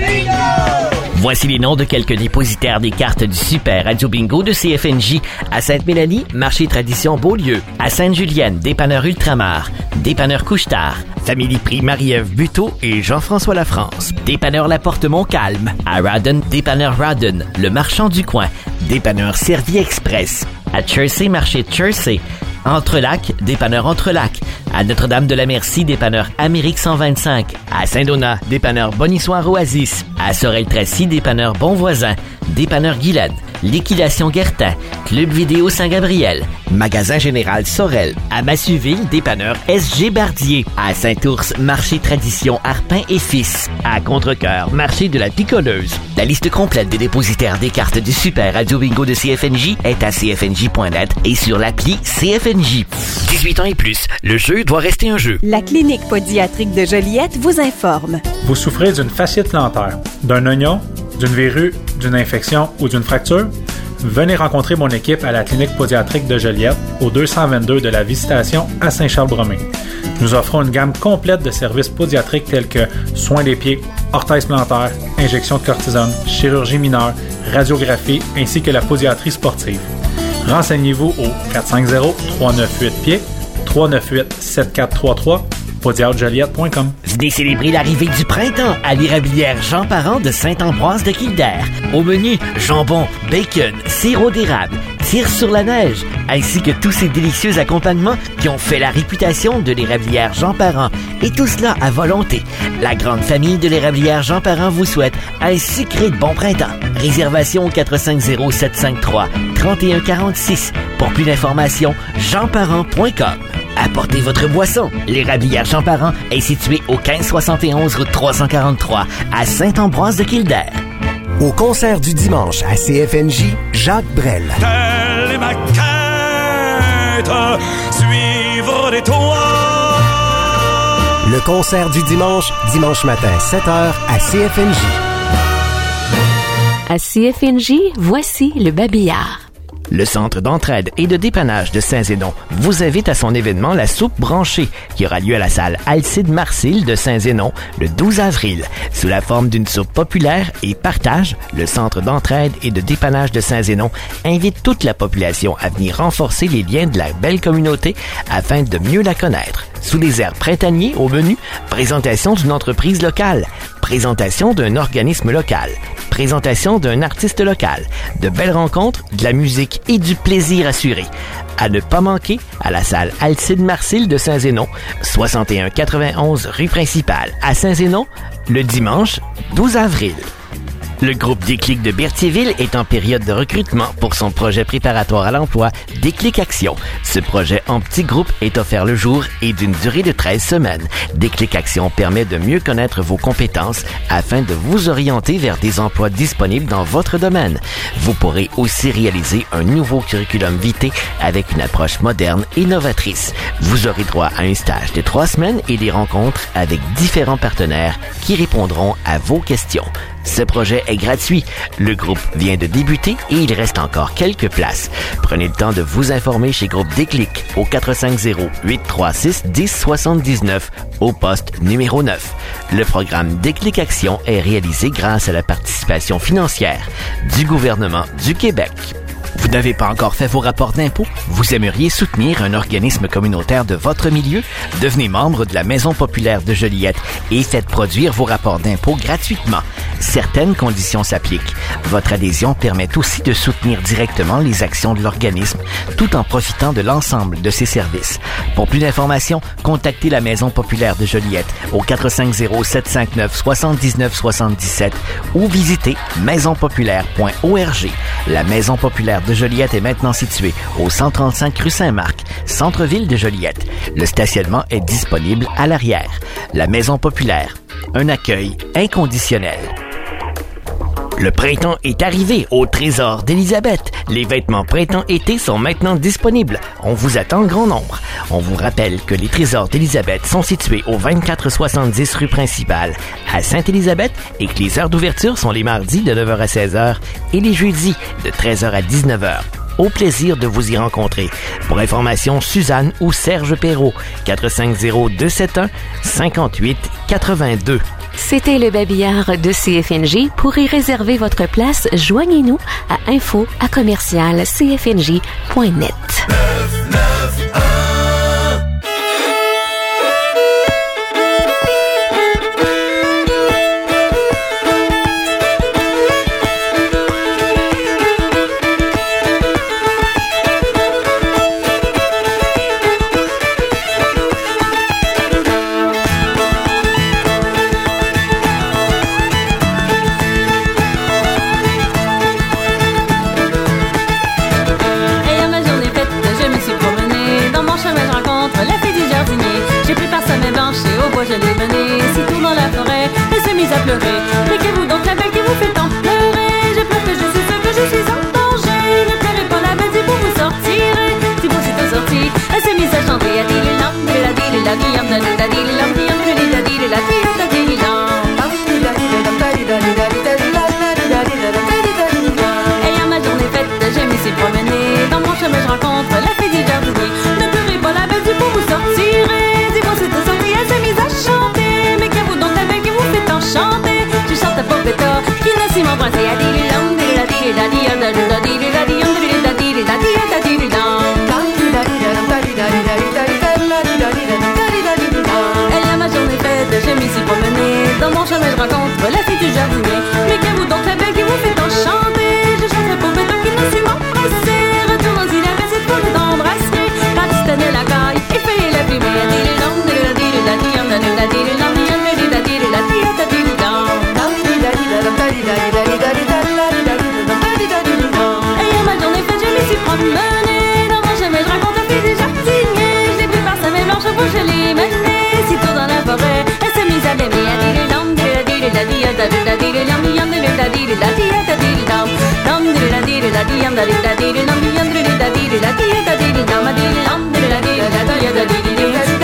Voici les noms de quelques dépositaires des cartes du Super Radio Bingo de C F N J. À Sainte-Mélanie, Marché Tradition Beaulieu. À Sainte-Julienne, Dépanneur Ultramar. Dépanneur Couche-Tard. Famille Prix Marie-Ève Buteau et Jean-François Lafrance. Dépanneur La Porte Montcalm. À Rawdon, Dépanneur Rawdon. Le Marchand du Coin. Dépanneur Servie Express. À Chersey, Marché Chersey. Entrelac, Dépanneur Entrelac. À Notre-Dame-de-la-Merci, Dépanneur Amérique cent vingt-cinq. À Saint-Donat, Dépanneur Bonissoir Oasis. À Sorel-Tracy, Dépanneur Bonvoisin. Dépanneur Guylaine. Liquidation Guertin. Club Vidéo Saint-Gabriel. Magasin Général Sorel. À Massuville, Dépanneur S G Bardier. À Saint-Ours, Marché Tradition Arpin et Fils. À Contrecoeur, Marché de la Picoleuse. La liste complète des dépositaires des cartes du Super Radio Bingo de C F N J est à c f n j point net et sur l'appli C F N J. dix-huit ans et plus, le jeu doit rester un jeu. La clinique pédiatrique de Joliette vous informe. Vous souffrez d'une fasciite plantaire, d'un oignon, d'une verrue, d'une infection ou d'une fracture? Venez rencontrer mon équipe à la clinique pédiatrique de Joliette, au deux cent vingt-deux de la Visitation à Saint-Charles-Bromé. Nous offrons une gamme complète de services pédiatriques tels que soins des pieds, orthèse plantaire, injection de cortisone, chirurgie mineure, radiographie ainsi que la pédiatrie sportive. Renseignez-vous au quatre cinq zéro, trois neuf huit, pieds, trois neuf huit, sept quatre trois trois, podiatre joliette point com. Venez célébrer l'arrivée du printemps à l'érablière Jean Parent de Saint-Ambroise de Kildare. Au menu, jambon, bacon, sirop d'érable, tire sur la neige, ainsi que tous ces délicieux accompagnements qui ont fait la réputation de l'érablière Jean Parent. Et tout cela à volonté. La grande famille de l'érablière Jean Parent vous souhaite un sucré de bon printemps. Réservation au quatre cinq zéro, sept cinq trois, trois un quatre six. Pour plus d'informations, jean parent point com. Apportez votre boisson. L'érablière Jean Parent est située au quinze soixante et onze route trois cent quarante-trois à Saint-Ambroise de Kildare. Au concert du dimanche à C F N J, Jacques Brel. Telle est ma quête, suivre les toits. Le concert du dimanche, dimanche matin, sept heures à C F N J. À C F N J, voici le babillard. Le Centre d'entraide et de dépannage de Saint-Zénon vous invite à son événement La Soupe branchée, qui aura lieu à la salle Alcide Marcille de Saint-Zénon le douze avril. Sous la forme d'une soupe populaire et partage, le Centre d'entraide et de dépannage de Saint-Zénon invite toute la population à venir renforcer les liens de la belle communauté afin de mieux la connaître. Sous les airs printaniers au menu, présentation d'une entreprise locale, présentation d'un organisme local, présentation d'un artiste local, de belles rencontres, de la musique et du plaisir assuré. À ne pas manquer à la salle Alcide Marcille de Saint-Zénon, soixante et un quatre-vingt-onze rue principale à Saint-Zénon, le dimanche douze avril. Le groupe Déclic de Berthierville est en période de recrutement pour son projet préparatoire à l'emploi Déclic Action. Ce projet en petit groupe est offert le jour et d'une durée de treize semaines. Déclic Action permet de mieux connaître vos compétences afin de vous orienter vers des emplois disponibles dans votre domaine. Vous pourrez aussi réaliser un nouveau curriculum vitae avec une approche moderne et novatrice. Vous aurez droit à un stage de trois semaines et des rencontres avec différents partenaires qui répondront à vos questions. Ce projet est gratuit. Le groupe vient de débuter et il reste encore quelques places. Prenez le temps de vous informer chez Groupe Déclic au quatre cinq zéro, huit trois six, un zéro sept neuf au poste numéro neuf. Le programme Déclic Action est réalisé grâce à la participation financière du gouvernement du Québec. Vous n'avez pas encore fait vos rapports d'impôts? Vous aimeriez soutenir un organisme communautaire de votre milieu? Devenez membre de la Maison populaire de Joliette et faites produire vos rapports d'impôts gratuitement. Certaines conditions s'appliquent. Votre adhésion permet aussi de soutenir directement les actions de l'organisme tout en profitant de l'ensemble de ses services. Pour plus d'informations, contactez la Maison populaire de Joliette au quatre cinq zéro, sept cinq neuf, sept neuf sept sept ou visitez maison populaire point org. La Maison populaire de Joliette est maintenant située au cent trente-cinq rue Saint-Marc, centre-ville de Joliette. Le stationnement est disponible à l'arrière. La Maison populaire, un accueil inconditionnel. Le printemps est arrivé au Trésor d'Élisabeth. Les vêtements printemps-été sont maintenant disponibles. On vous attend en grand nombre. On vous rappelle que les Trésors d'Élisabeth sont situés au vingt-quatre soixante-dix rue principale à Sainte-Élisabeth et que les heures d'ouverture sont les mardis de neuf heures à seize heures et les jeudis de treize heures à dix-neuf heures. Au plaisir de vous y rencontrer. Pour information, Suzanne ou Serge Perrault, quatre cinq zéro, deux sept un, cinq huit huit deux. C'était le babillard de C F N J. Pour y réserver votre place, joignez-nous à info à commercial c f n j point net. Je l'ai menée si tôt dans la forêt, elle s'est mise à pleurer. Mais que vous donc la belle qui vous fait tant pleurer? J'ai peur que je suis sûre que je suis en danger. Ne pleurez pas la belle, si vous vous sortirez. Si vous êtes sorti, elle s'est mise à chanter. A dit les lam, de la dit les la dit lam, de la dit les lam, di lam, de la dit les la dit la dit les lam. Ayant ma journée faite, je m'y suis promenée. Dans mon chemin, je rencontre la fille du jardinier. Ne pleurez pas la belle, si vous vous sortirez. Si vous êtes sorti, elle s'est mise à chanter. Mais qu'elle vous donc la belle qui vous fait enchanter. Je chante à Popeta qui ne s'y m'embrasser. A dit les lam, de la dit la dit la dit la dit la dit la dit la dit la dit la elle a ma journée faite, je m'y suis promenée. Dans mon chemin, je rencontre la fille du jardinier. Mais qu'elle vous donc la belle qui vous fait enchanter. Je chante à Popeta qui ne s'y m'embrasser. Retournons-y la belle, c'est pour nous embrasser. Quand tu tenais la caille, il fait la pluie. Mais a dit les lam, de la dit la dit la dit la dit la dit la dit la dit la dit la dit la et ma journée faite, je m'y suis promenée. Dans mon chemin, je rencontre la fille du jardinier. Je l'ai pris par sa main blanche, où je l'ai menée. Si tôt dans la forêt, elle s'est mise à l'aimer. A dit les lam, de la dit la dit la dit la dit la lam, di lam, de la dit la dit la dit la lam, de la dit la dit lam, de la dit la lam, di lam, de la dit la dit la dit la lam, di lam, de la dit la dit la dit la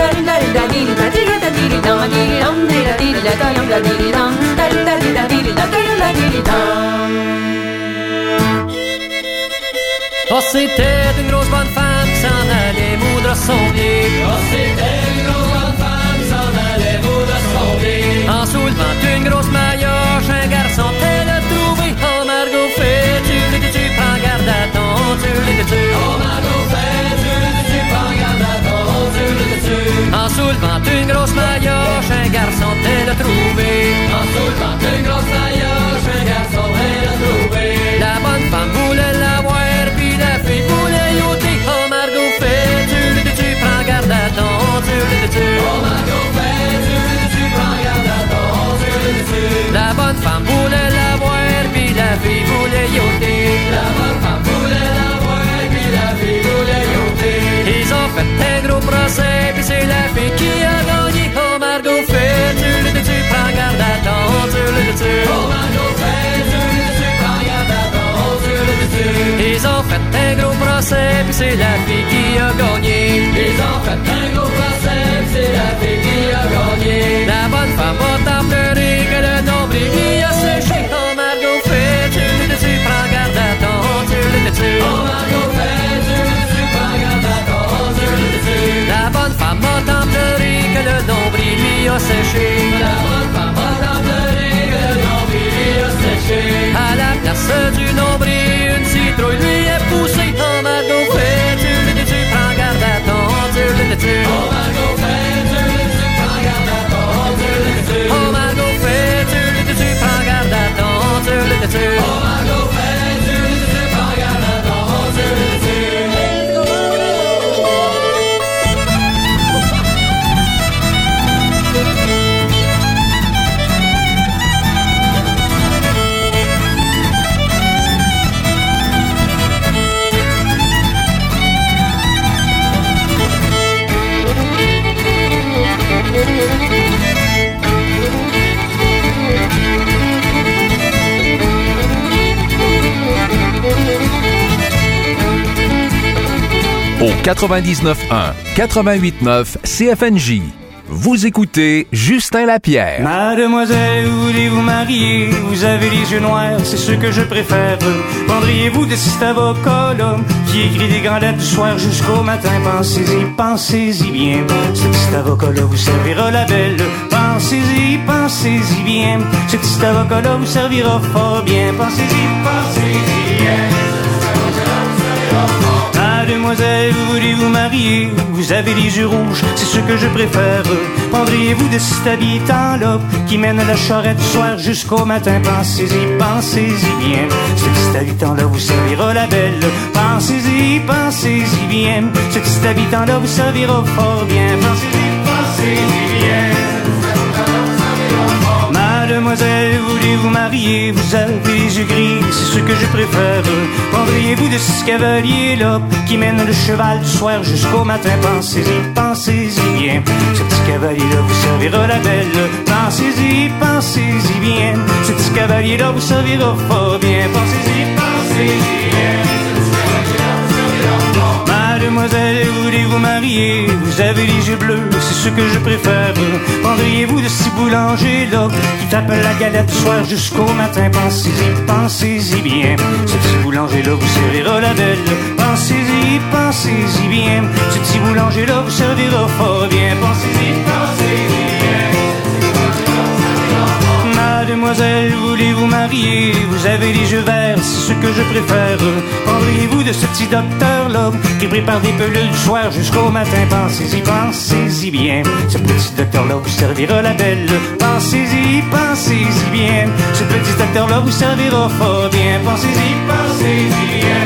Oh, c'était une grosse bonne femme qui s'en allait moudre son blé. Oh, c'était une grosse bonne femme qui s'en allait moudre son blé. En soulevant une grosse maillotche, un garçon t'elle a trouvé. Oh, Margot fait, tu l'es tu prends garde à ton, tu l'es tu. Oh, Margot fait, tu l'es tu prends garde à ton, tu l'es tu. En soulevant une grosse maillotche, un garçon t'elle a trouvé. En soulevant une grosse maillotche, un garçon t'elle a trouvé. La bonne femme voulait l'avoir. La fille voulait yoter. Oh, Margot fait, tu l'es tu prends garde à ton, tu l'es tu. Oh, Margot fait, tu l'es tu prends garde à ton, tu l'es tu. La bonne femme voulait l'avoir, puis la fille voulait yoter. La bonne femme voulait l'avoir, puis la fille voulait yoter. Ils ont fait un gros procès, puis c'est la fille qui a gagné. Oh, Margot fait, tu l'es tu prends garde à ton, tu l'es tu. Oh, Margot fait, tu l'es tu prends garde à ton, tu l'es tu. Ils ont fait un gros procès, puis c'est la fille qui a gagné. Ils ont fait un gros procès, puis c'est la fille qui a gagné. La bonne femme va t'en pleurer que le nombril lui a séché. Oh, Margot fait, tu l'es tu prends garde à ton, tu l'es tu. Oh, Margot fait, tu l'es tu prends garde à ton, tu l'es tu. La bonne femme va t'en pleurer que le nombril lui a séché. La bonne femme va t'en pleurer que le nombril lui a séché. À la place du nombril, une citrouille lui est poussée. quatre-vingt-dix-neuf un quatre-vingt-huit neuf C F N J. Vous écoutez Justin Lapierre. Mademoiselle, voulez-vous marier? Vous avez les yeux noirs, c'est ce que je préfère. Prendriez-vous de cet avocat-là qui écrit des grandes lettres du soir jusqu'au matin? Pensez-y, pensez-y bien. Ce petit avocat-là vous servira la belle. Pensez-y, pensez-y bien. Ce petit avocat-là vous servira fort bien. Pensez-y, pensez-y bien. Mademoiselle, voulez-vous marier? Vous avez les yeux rouges, c'est ce que je préfère. Prendriez-vous de cet habitant-là qui mène la charrette du soir jusqu'au matin? Pensez-y, pensez-y bien. Ce petit habitant-là vous servira la belle. Pensez-y, pensez-y bien. Ce petit habitant-là vous servira fort bien. Pensez-y, pensez-y bien. Mademoiselle, voulez-vous marier? Vous avez les yeux gris, c'est ce que je préfère. Prendriez-vous de ce cavalier-là qui mène le cheval du soir jusqu'au matin? Pensez-y, pensez-y bien. Ce petit cavalier-là vous servira la belle. Pensez-y, pensez-y bien. Ce petit cavalier-là vous servira fort bien. Pensez-y, pensez-y bien. Mademoiselle, voulez-vous marier? Vous avez les yeux bleus, c'est ce que je préfère. Prendriez-vous de ce boulanger-là qui tape la galette du soir jusqu'au matin? Pensez-y, pensez-y bien. Ce petit boulanger-là vous servira la belle. Pensez-y, pensez-y bien. Ce petit boulanger-là vous servira fort bien. Pensez-y, pensez-y bien. Mademoiselle, voulez-vous marier? Vous avez les yeux verts, c'est ce que je préfère. Prendriez-vous de ce petit docteur-là qui prépare des pelules du soir jusqu'au matin? Pensez-y, pensez-y bien. Ce petit docteur-là vous servira la belle. Pensez-y, pensez-y bien. Ce petit docteur-là vous servira fort bien. Pensez-y, pensez-y bien.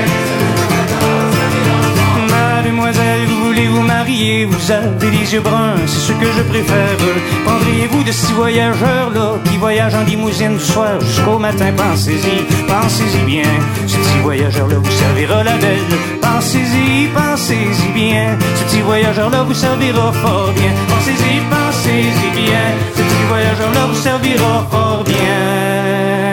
Mademoiselle, voulez-vous marier? Vous avez les yeux bruns, c'est ce que je préfère. Prendriez-vous de ces voyageurs-là qui voyagent en limousine du soir jusqu'au matin? Pensez-y, pensez-y bien. Ce petit voyageur-là vous servira la belle. Pensez-y, pensez-y bien. Ce petit voyageur-là vous servira fort bien. Pensez-y, pensez-y bien. Ce petit voyageur-là vous servira fort bien.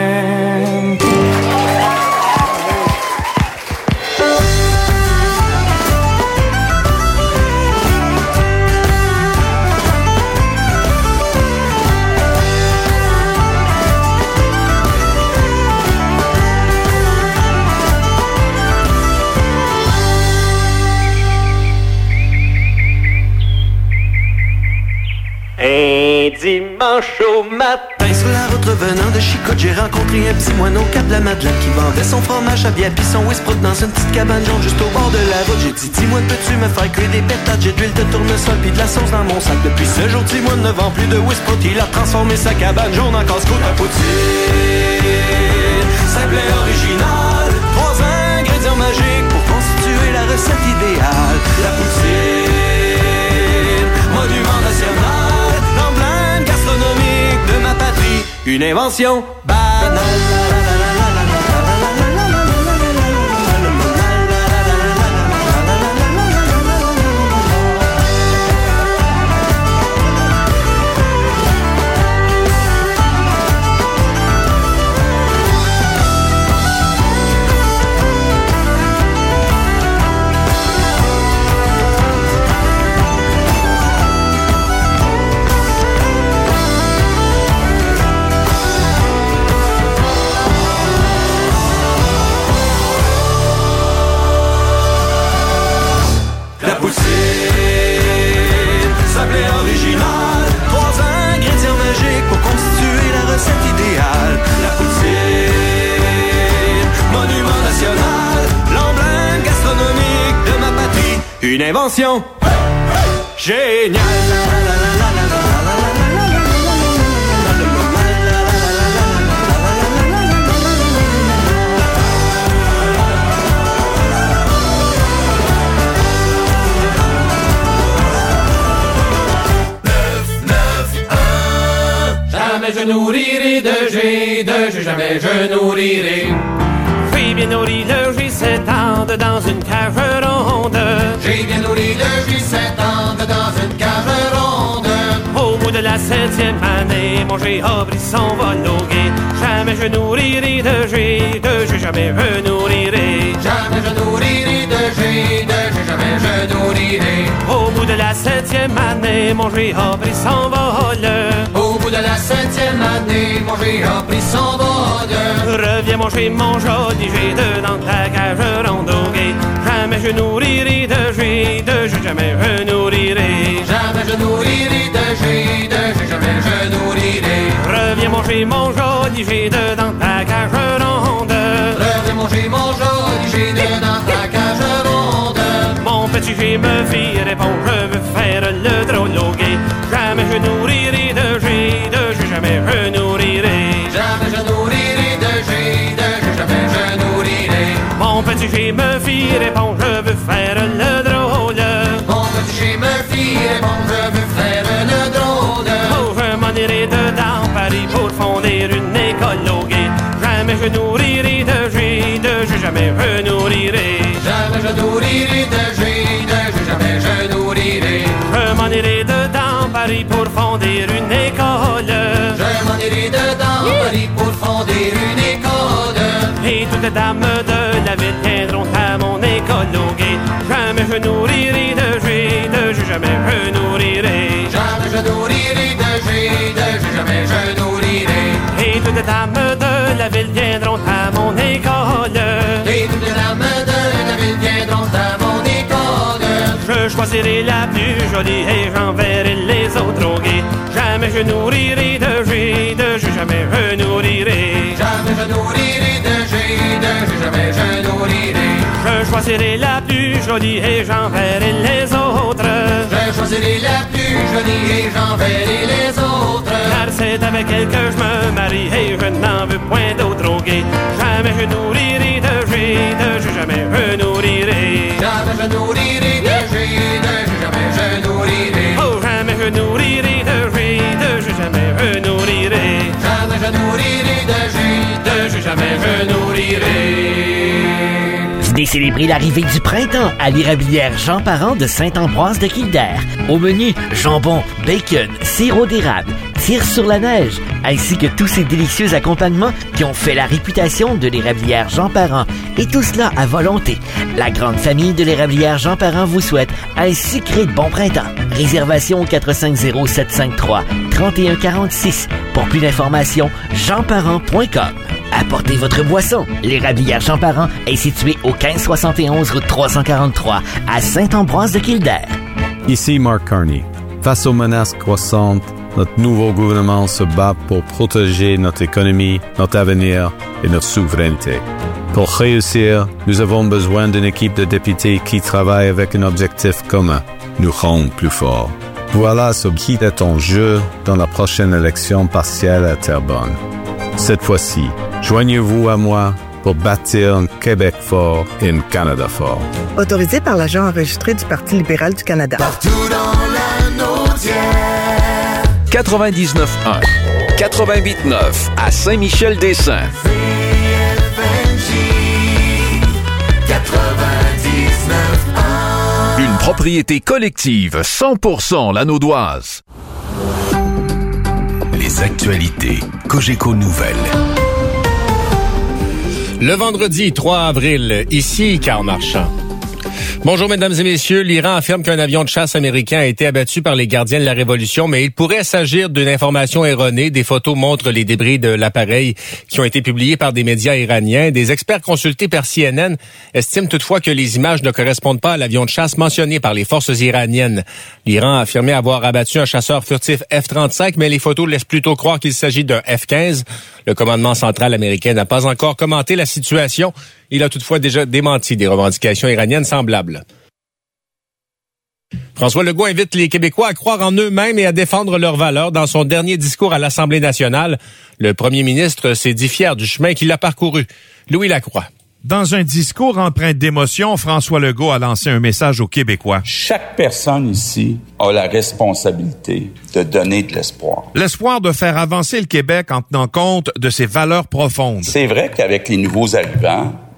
Un dimanche au matin, sur la route revenant de Chicoute, j'ai rencontré un petit moineau au Cap de la Madeleine qui vendait son fromage à bière pis son whisky dans une petite cabane jaune juste au bord de la route. J'ai dit, dis-moi, peux-tu me faire cuire des pétates? J'ai de l'huile de tournesol pis de la sauce dans mon sac. Depuis ce jour, dis-moi, ne vend plus de whisky. Il a transformé sa cabane jaune en casse-côte à poutine. Simple et original, trois ingrédients magiques pour constituer la recette idéale. La poutine, monument national, de ma patrie, une invention banale. Une invention géniale. Jamais je nourrirai de G, de G, jamais je nourrirai. J'ai bien nourri le J sept ans dans une cage ronde. J'ai bien nourri le J sept ans dans une cage ronde. Au bout de la septième année, mon J a pris son vol au guet. Jamais je nourrirai de J, de J, jamais je nourrirai. Jamais je nourrirai de J, de J, jamais je nourrirai. Au bout de la septième année, mon J a pris son vol. Au bout de la septième année, mon J a pris son vol. Reviens manger mon joli J dedans ta cage ronde au guet. Jamais je nourrirai de J, de J, jamais je nourrirai. Jamais je nourrirai de J, de J, jamais je nourrirai. Reviens manger mon joli J dedans ta cage ronde. Reviens manger mon joli J dedans ta cage ronde. Mon petit J me fit répondre, je veux faire le drôle au guet. Jamais je nourrirai de J, de J, jamais je nourrirai. Jamais je nourrirai de J, de J, jamais je nourrirai. Mon petit J me fit répondre, je veux faire le drôle. Mon petit J me fit répondre, je veux faire le drôle. Oh, je m'en irai dedans Paris pour fonder une école au guet. Jamais je nourrirai de J, de J, jamais je nourrirai. Jamais je nourrirai de J, de J, jamais je nourrirai. Je m'en irai dedans Paris pour fonder une école. Je m'en irai dedans Paris pour fonder une école. Et toutes les dames de la ville viendront à mon école au guet. Jamais je nourrirai de J, de J, jamais je nourrirai. Jamais je nourrirai de J, de J, jamais je nourrirai. Et toutes les dames de la ville viendront à mon école. Et toutes les dames de la ville viendront à mon école. Je choisirai la plus jolie et j'enverrai les autres au guet. Jamais je nourrirai de J, de J, jamais je nourrirai. Jamais je nourrirai de J, de J, jamais je nourrirai. Je choisirai la plus jolie et j'enverrai les autres. Je choisirai la plus jolie et j'enverrai les autres. Car c'est avec elle que je me marie et je n'en veux point d'autre au guet. Jamais je nourrirai de J, de J, jamais je nourrirai. Jamais je nourrirai de J, de J, jamais je nourrirai. Oh, jamais je nourrirai de J, de J, jamais je nourrirai. Jamais je nourrirai de J, de J, jamais je nourrirai. Venez célébrer l'arrivée du printemps à l'érablière Jean Parent de Saint-Ambroise de Kildare. Au menu, jambon, bacon, sirop d'érable, tire sur la neige, ainsi que tous ces délicieux accompagnements qui ont fait la réputation de l'érablière Jean Parent. Et tout cela à volonté. La grande famille de l'érablière Jean Parent vous souhaite un sucré de bon printemps. Réservation au quatre cinq zéro sept cinq trois trois un quatre six. Pour plus d'informations, jean parent point com. Apportez votre boisson. L'érablière Jean Parent est située au quinze soixante et onze route trois cent quarante-trois à Saint-Ambroise de Kildare. Ici Mark Carney. Face aux menaces croissantes, notre nouveau gouvernement se bat pour protéger notre économie, notre avenir et notre souveraineté. Pour réussir, nous avons besoin d'une équipe de députés qui travaille avec un objectif commun, nous rendre plus forts. Voilà ce qui est en jeu dans la prochaine élection partielle à Terrebonne. Cette fois-ci, joignez-vous à moi pour bâtir un Québec fort et un Canada fort. Autorisé par l'agent enregistré du Parti libéral du Canada. Partout dans la naudière. quatre-vingt-dix-neuf un, quatre-vingt-huit neuf à Saint-Michel-des-Saints. quatre-vingt-dix-neuf un. Une propriété collective cent pour cent lanaudoise. Les actualités Cogeco Nouvelles. Le vendredi trois avril, ici Karl Marchand. Bonjour, mesdames et messieurs. L'Iran affirme qu'un avion de chasse américain a été abattu par les gardiens de la Révolution, mais il pourrait s'agir d'une information erronée. Des photos montrent les débris de l'appareil qui ont été publiés par des médias iraniens. Des experts consultés par C N N estiment toutefois que les images ne correspondent pas à l'avion de chasse mentionné par les forces iraniennes. L'Iran a affirmé avoir abattu un chasseur furtif F trente-cinq, mais les photos laissent plutôt croire qu'il s'agit d'un F quinze. Le commandement central américain n'a pas encore commenté la situation. Il a toutefois déjà démenti des revendications iraniennes semblables. François Legault invite les Québécois à croire en eux-mêmes et à défendre leurs valeurs. Dans son dernier discours à l'Assemblée nationale, le premier ministre s'est dit fier du chemin qu'il a parcouru. Louis Lacroix. Dans un discours empreint d'émotion, François Legault a lancé un message aux Québécois. Chaque personne ici a la responsabilité de donner de l'espoir. L'espoir de faire avancer le Québec en tenant compte de ses valeurs profondes. C'est vrai qu'avec les nouveaux arrivants,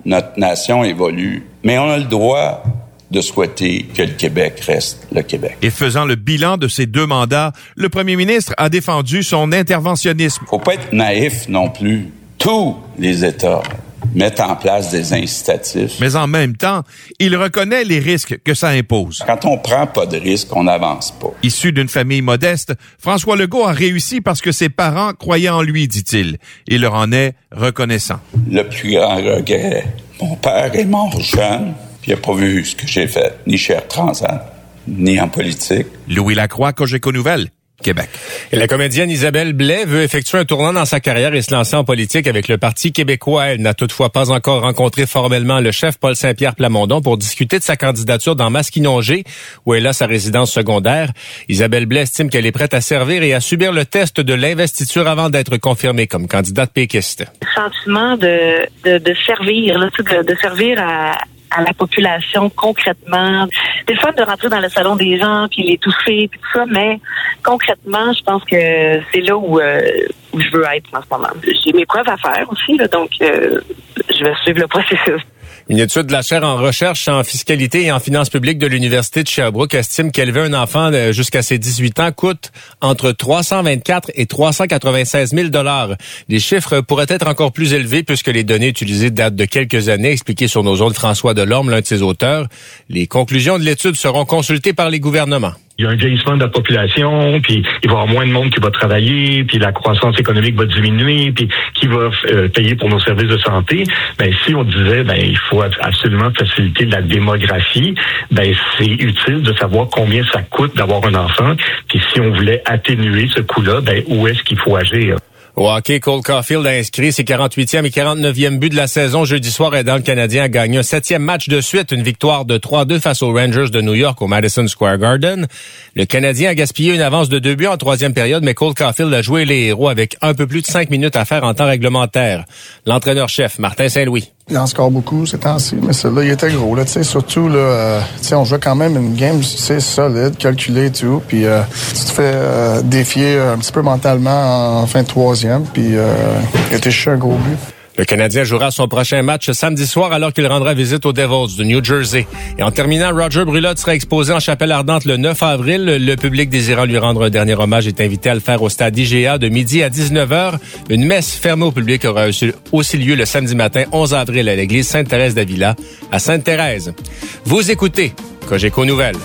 notre nation évolue, mais on a le droit de souhaiter que le Québec reste le Québec. Et faisant le bilan de ces deux mandats, le premier ministre a défendu son interventionnisme. Faut pas être naïf non plus. Tous les États mettent en place des incitatifs. Mais en même temps, il reconnaît les risques que ça impose. Quand on prend pas de risques, on n'avance pas. Issu d'une famille modeste, François Legault a réussi parce que ses parents croyaient en lui, dit-il. Il leur en est reconnaissant. Le plus grand regret, mon père est mort jeune. Il n'a pas vu ce que j'ai fait, ni chez Air Transat, ni en politique. Louis Lacroix, Cogeco Nouvelles, Québec. Et la comédienne Isabelle Blais veut effectuer un tournant dans sa carrière et se lancer en politique avec le Parti québécois. Elle n'a toutefois pas encore rencontré formellement le chef Paul Saint-Pierre Plamondon pour discuter de sa candidature dans Masquinongé, où elle a sa résidence secondaire. Isabelle Blais estime qu'elle est prête à servir et à subir le test de l'investiture avant d'être confirmée comme candidate péquiste. Sentiment de, de, de servir, là, de, de servir à... à la population concrètement. C'est le fun de rentrer dans le salon des gens, puis les tousser, puis tout ça, mais concrètement, je pense que c'est là où, euh, où je veux être en ce moment. J'ai mes preuves à faire aussi, là, donc euh, je vais suivre le processus. Une étude de la chaire en recherche en fiscalité et en finances publiques de l'Université de Sherbrooke estime qu'élever un enfant jusqu'à ses dix-huit ans coûte entre trois cent vingt-quatre et trois cent quatre-vingt-seize mille dollars. Les chiffres pourraient être encore plus élevés puisque les données utilisées datent de quelques années, expliqué sur nos ondes François Delorme, l'un de ses auteurs. Les conclusions de l'étude seront consultées par les gouvernements. Il y a un vieillissement de la population, puis il va y avoir moins de monde qui va travailler, puis la croissance économique va diminuer, puis qui va euh, payer pour nos services de santé. Ben si on disait ben il faut absolument faciliter la démographie, ben c'est utile de savoir combien ça coûte d'avoir un enfant, puis si on voulait atténuer ce coût-là, ben où est-ce qu'il faut agir? Au hockey, Cole Caulfield a inscrit ses quarante-huitième et quarante-neuvième buts de la saison jeudi soir, aidant le Canadien à gagner un septième match de suite, une victoire de trois à deux face aux Rangers de New York au Madison Square Garden. Le Canadien a gaspillé une avance de deux buts en troisième période, mais Cole Caulfield a joué les héros avec un peu plus de cinq minutes à faire en temps réglementaire. L'entraîneur-chef, Martin Saint-Louis. Il en score beaucoup ces temps-ci, mais celui-là, il était gros, là, tu sais, surtout, là, euh, tu sais, on joue quand même une game, tu sais, solide, calculée et tout, puis euh, tu te fais euh, défier un petit peu mentalement en fin de troisième, puis euh, il a été cherché un gros but. Le Canadien jouera son prochain match samedi soir alors qu'il rendra visite aux Devils du New Jersey. Et en terminant, Roger Brulotte sera exposé en Chapelle Ardente le neuf avril. Le public désirant lui rendre un dernier hommage est invité à le faire au stade I G A de midi à dix-neuf heures. Une messe fermée au public aura aussi lieu le samedi matin onze avril à l'église Sainte-Thérèse d'Avila à Sainte-Thérèse. Vous écoutez Cogeco Nouvelles.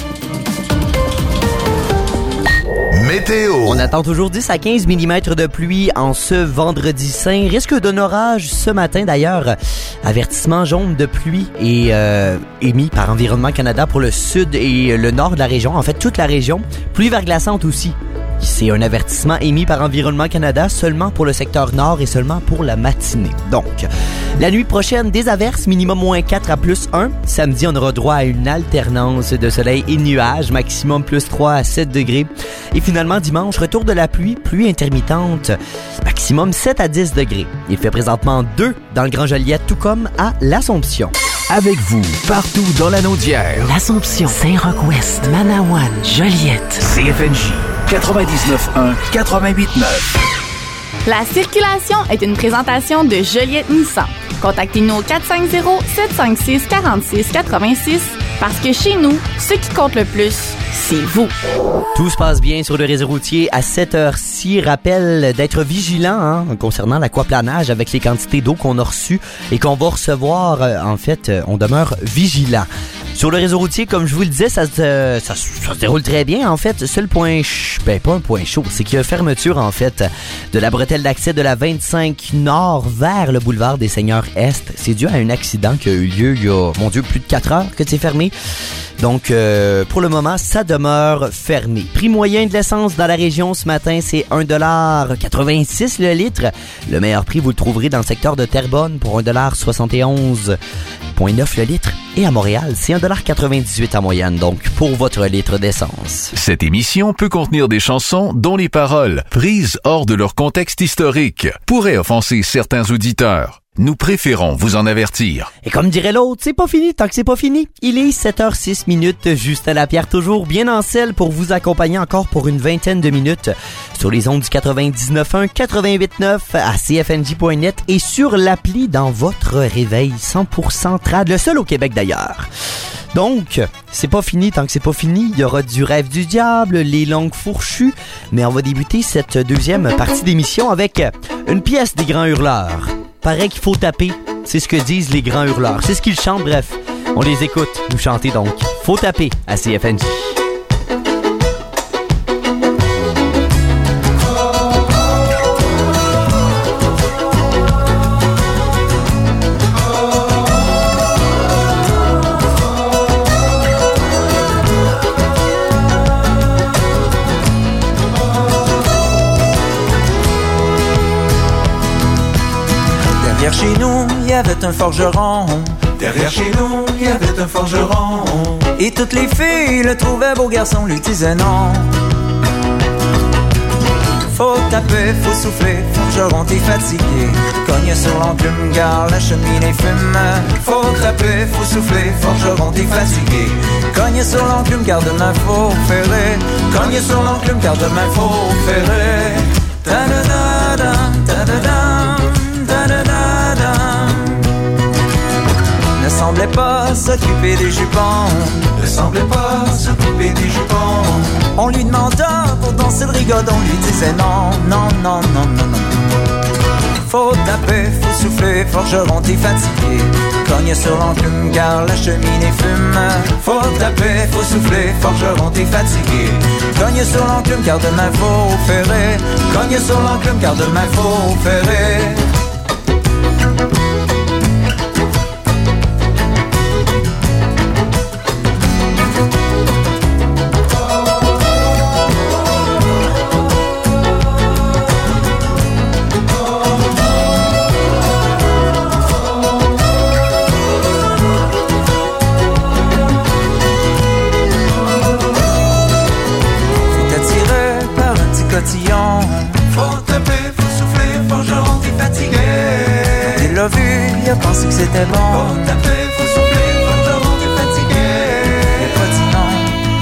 Météo. On attend toujours dix à quinze millimètres de pluie en ce vendredi saint. Risque d'un orage ce matin d'ailleurs. Avertissement jaune de pluie est euh, émis par Environnement Canada pour le sud et le nord de la région. En fait, toute la région. Pluie verglaçante aussi. C'est un avertissement émis par Environnement Canada seulement pour le secteur nord et seulement pour la matinée. Donc, la nuit prochaine, des averses, minimum moins quatre à plus un. Samedi, on aura droit à une alternance de soleil et de nuages, maximum plus trois à sept degrés. Et finalement, dimanche, retour de la pluie, pluie intermittente, maximum sept à dix degrés. Il fait présentement deux dans le Grand Joliette, tout comme à l'Assomption. Avec vous, partout dans la Naudière. L'Assomption, Saint-Roch-Ouest, Manawan, Joliette. C F N J, quatre-vingt-dix-neuf un, quatre-vingt-huit neuf. La circulation est une présentation de Joliette Nissan. Contactez-nous au quatre cinq zéro, sept cinq six, quatre six huit six parce que chez nous, ce qui compte le plus, c'est vous. Tout se passe bien sur le réseau routier à cette heure-ci. Rappel d'être vigilant hein, concernant l'aquaplanage avec les quantités d'eau qu'on a reçues et qu'on va recevoir. En fait, on demeure vigilant. Sur le réseau routier, comme je vous le disais, ça se, ça, ça se déroule très bien. En fait, seul point ch... ben pas un point chaud, c'est qu'il y a fermeture en fait de la bretelle d'accès de la vingt-cinq Nord vers le boulevard des Seigneurs Est. C'est dû à un accident qui a eu lieu il y a, mon Dieu, plus de quatre heures que c'est fermé. Donc, euh, pour le moment, ça demeure fermé. Prix moyen de l'essence dans la région ce matin, c'est un dollar quatre-vingt-six le litre. Le meilleur prix, vous le trouverez dans le secteur de Terrebonne pour un dollar soixante et onze virgule neuf le litre. Et à Montréal, c'est un dollar quatre-vingt-dix-huit en moyenne, donc, pour votre litre d'essence. Cette émission peut contenir des chansons dont les paroles, prises hors de leur contexte historique, pourraient offenser certains auditeurs. Nous préférons vous en avertir. Et comme dirait l'autre, c'est pas fini tant que c'est pas fini. Il est sept heures six minutes, Justin Lapierre toujours bien en selle pour vous accompagner encore pour une vingtaine de minutes sur les ondes du quatre-vingt-dix-neuf point un, quatre-vingt-huit neuf à c f n j point net et sur l'appli dans votre réveil cent pour cent trad, le seul au Québec d'ailleurs. Donc, c'est pas fini tant que c'est pas fini. Il y aura du rêve du diable, les langues fourchues, mais on va débuter cette deuxième partie d'émission avec une pièce des Grands Hurleurs. Paraît qu'il faut taper, c'est ce que disent les Grands Hurleurs, c'est ce qu'ils chantent, bref. On les écoute, nous chanter donc. Faut taper à C F N J. Derrière chez nous, il y avait un forgeron. Derrière chez nous, il y avait un forgeron. Et toutes les filles le trouvaient beau garçon, lui disaient non. Faut taper, faut souffler, forgeron t'es fatigué. Cogne sur l'enclume, car la cheminée fume. Faut taper, faut souffler, forgeron t'es fatigué. Cogne sur l'enclume, car demain faut ferrer. Cogne sur l'enclume, car demain faut ferrer. Ta-da-da-da, ta-da-da, ta-da-da-da. Ne semblait pas s'occuper des jupons. Ne semblait pas s'occuper des jupons. On lui demanda pour danser le rigodon, lui disait non, non, non, non, non, non. Faut taper, faut souffler, forgeron t'es fatigué. Cogne sur l'enclume car la cheminée fume. Faut taper, faut souffler, forgeron t'es fatigué. Cogne sur l'enclume car demain faut ferrer. Cogne sur l'enclume car demain faut ferrer. Faut taper, faut souffler, forgeron t'es fatigué. Quand il l'a vu, il a pensé que c'était bon. Faut taper, faut souffler, forgeron t'es fatigué. Il a pas dit non.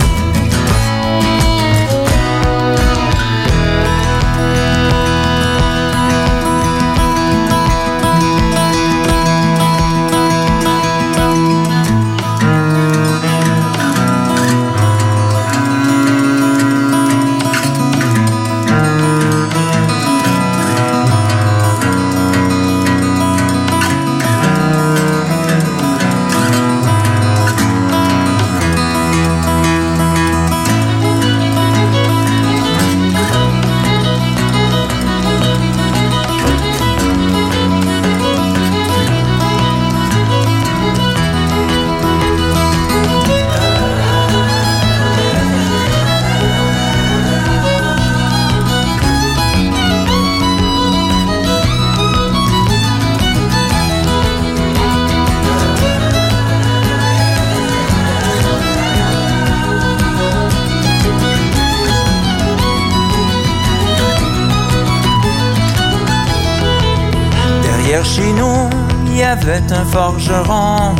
Chez nous, il y avait un forgeron.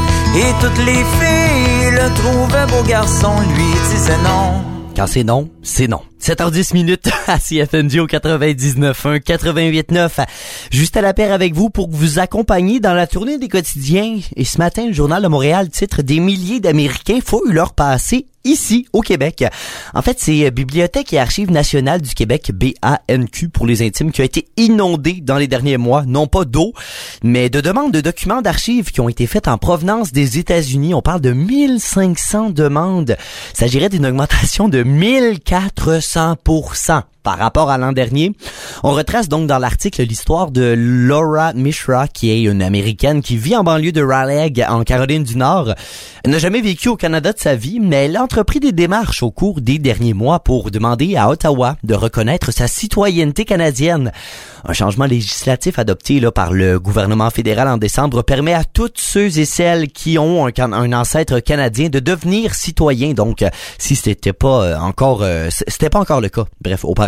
Et toutes les filles le trouvaient beau garçon, lui disaient non. Quand c'est non, c'est non. sept heures dix minutes à C F N J au quatre-vingt-dix-neuf point un, quatre-vingt-huit neuf. Juste à la paire avec vous pour vous accompagner dans la tournée des quotidiens. Et ce matin, le Journal de Montréal titre « Des milliers d'Américains, faut eu leur passer ici, au Québec ». En fait, c'est Bibliothèque et Archives nationales du Québec, B A N Q pour les intimes, qui a été inondée dans les derniers mois, non pas d'eau, mais de demandes de documents d'archives qui ont été faites en provenance des États-Unis. On parle de mille cinq cents demandes. Il s'agirait d'une augmentation de mille quatre cents pour cent par rapport à l'an dernier. On retrace donc dans l'article l'histoire de Laura Mishra, qui est une Américaine qui vit en banlieue de Raleigh, en Caroline du Nord. Elle n'a jamais vécu au Canada de sa vie, mais elle a entrepris des démarches au cours des derniers mois pour demander à Ottawa de reconnaître sa citoyenneté canadienne. Un changement législatif adopté là par le gouvernement fédéral en décembre permet à toutes ceux et celles qui ont un, un ancêtre canadien de devenir citoyens. Donc, si c'était pas encore, euh, c'était pas encore le cas. Bref, auparavant.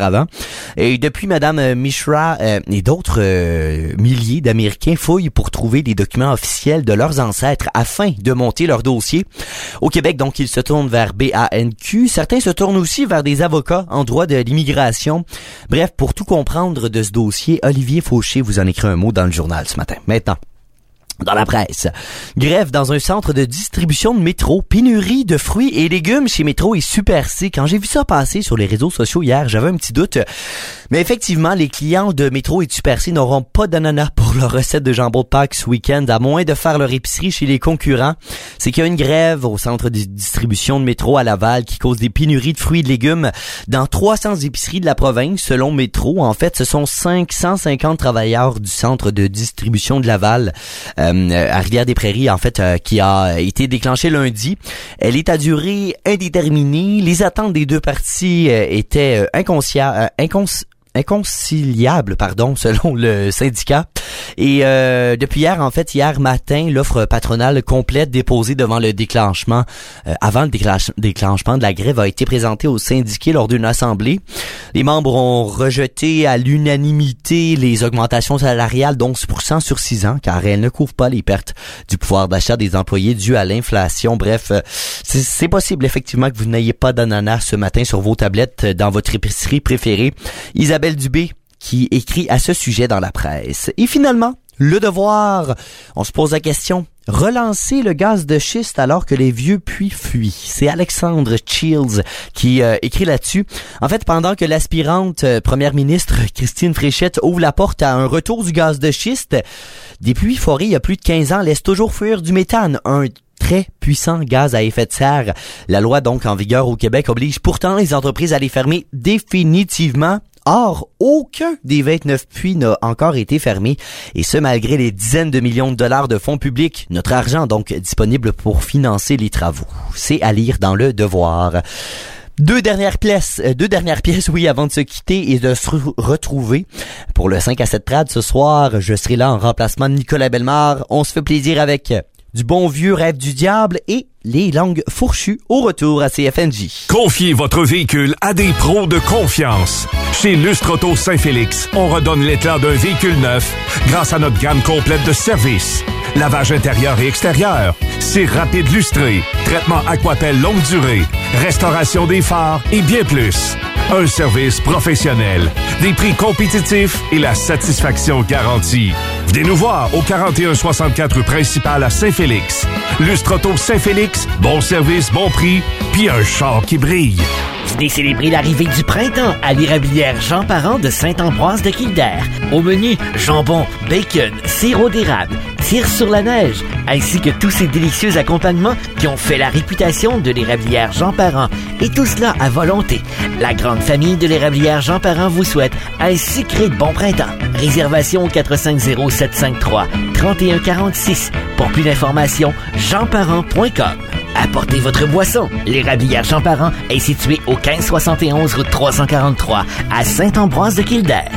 auparavant. Et depuis Madame Mishra euh, et d'autres euh, milliers d'Américains fouillent pour trouver des documents officiels de leurs ancêtres afin de monter leur dossier. Au Québec, donc, ils se tournent vers B A N Q. Certains se tournent aussi vers des avocats en droit de l'immigration. Bref, pour tout comprendre de ce dossier, Olivier Fauché vous en écrit un mot dans le journal ce matin. Maintenant, dans la presse. Grève dans un centre de distribution de Métro. Pénurie de fruits et légumes chez Métro et Super C. Quand j'ai vu ça passer sur les réseaux sociaux hier, j'avais un petit doute. Mais effectivement, les clients de Métro et de Super C n'auront pas d'ananas pour leur recette de jambon de Pâques ce week-end, à moins de faire leur épicerie chez les concurrents. C'est qu'il y a une grève au centre de distribution de Métro à Laval qui cause des pénuries de fruits et de légumes dans trois cents épiceries de la province, selon Métro. En fait, ce sont cinq cent cinquante travailleurs du centre de distribution de Laval, euh, à Rivière-des-Prairies, en fait, euh, qui a été déclenchée lundi. Elle est à durée indéterminée. Les attentes des deux parties euh, étaient euh, inconscia- euh, incons- inconciliables, pardon, selon le syndicat. Et euh, depuis hier, en fait, hier matin, l'offre patronale complète déposée devant le déclenchement, euh, avant le déclenche- déclenchement de la grève, a été présentée aux syndiqués lors d'une assemblée. Les membres ont rejeté à l'unanimité les augmentations salariales d'onze pour cent sur six ans, car elles ne couvrent pas les pertes du pouvoir d'achat des employés dues à l'inflation. Bref, euh, c'est, c'est possible effectivement que vous n'ayez pas d'ananas ce matin sur vos tablettes dans votre épicerie préférée. Isabelle Dubé, qui écrit à ce sujet dans la presse. Et finalement, Le Devoir, on se pose la question, relancer le gaz de schiste alors que les vieux puits fuient. C'est Alexandre Childs qui euh, écrit là-dessus. En fait, pendant que l'aspirante euh, première ministre Christine Fréchette ouvre la porte à un retour du gaz de schiste, des puits forés il y a plus de quinze ans laissent toujours fuir du méthane, un très puissant gaz à effet de serre. La loi donc en vigueur au Québec oblige pourtant les entreprises à les fermer définitivement. Or, aucun des vingt-neuf puits n'a encore été fermé, et ce malgré les dizaines de millions de dollars de fonds publics, notre argent donc disponible pour financer les travaux. C'est à lire dans Le Devoir. Deux dernières pièces, deux dernières pièces, oui, avant de se quitter et de se re- retrouver pour le cinq à sept trad ce soir. Je serai là en remplacement de Nicolas Bellemare. On se fait plaisir avec du bon vieux Rêve du diable et les langues fourchues au retour à C F N J. Confiez votre véhicule à des pros de confiance. Chez Lustre Auto Saint-Félix, on redonne l'éclat d'un véhicule neuf grâce à notre gamme complète de services. Lavage intérieur et extérieur, cire rapide lustré, traitement Aquapel longue durée, restauration des phares et bien plus. Un service professionnel, des prix compétitifs et la satisfaction garantie. Venez nous voir au quarante et un soixante-quatre rue principale à Saint-Félix. Lustre Auto Saint-Félix, bon service, bon prix, puis un char qui brille. Venez célébrer l'arrivée du printemps à l'érablière Jean Parent de Saint-Ambroise de Kildare. Au menu, jambon, bacon, sirop d'érable, tire sur la neige, ainsi que tous ces délicieux accompagnements qui ont fait la réputation de l'érablière Jean Parent. Et tout cela à volonté. La grande famille de l'érablière Jean Parent vous souhaite un sucré de bon printemps. Réservation au quatre cinq zéro sept cinq trois trois un quatre six. Pour plus d'informations, jean parent point com. Apportez votre boisson. L'érablière Jean Parent est située au quinze soixante et onze route trois cent quarante-trois à Saint-Ambroise de Kildare.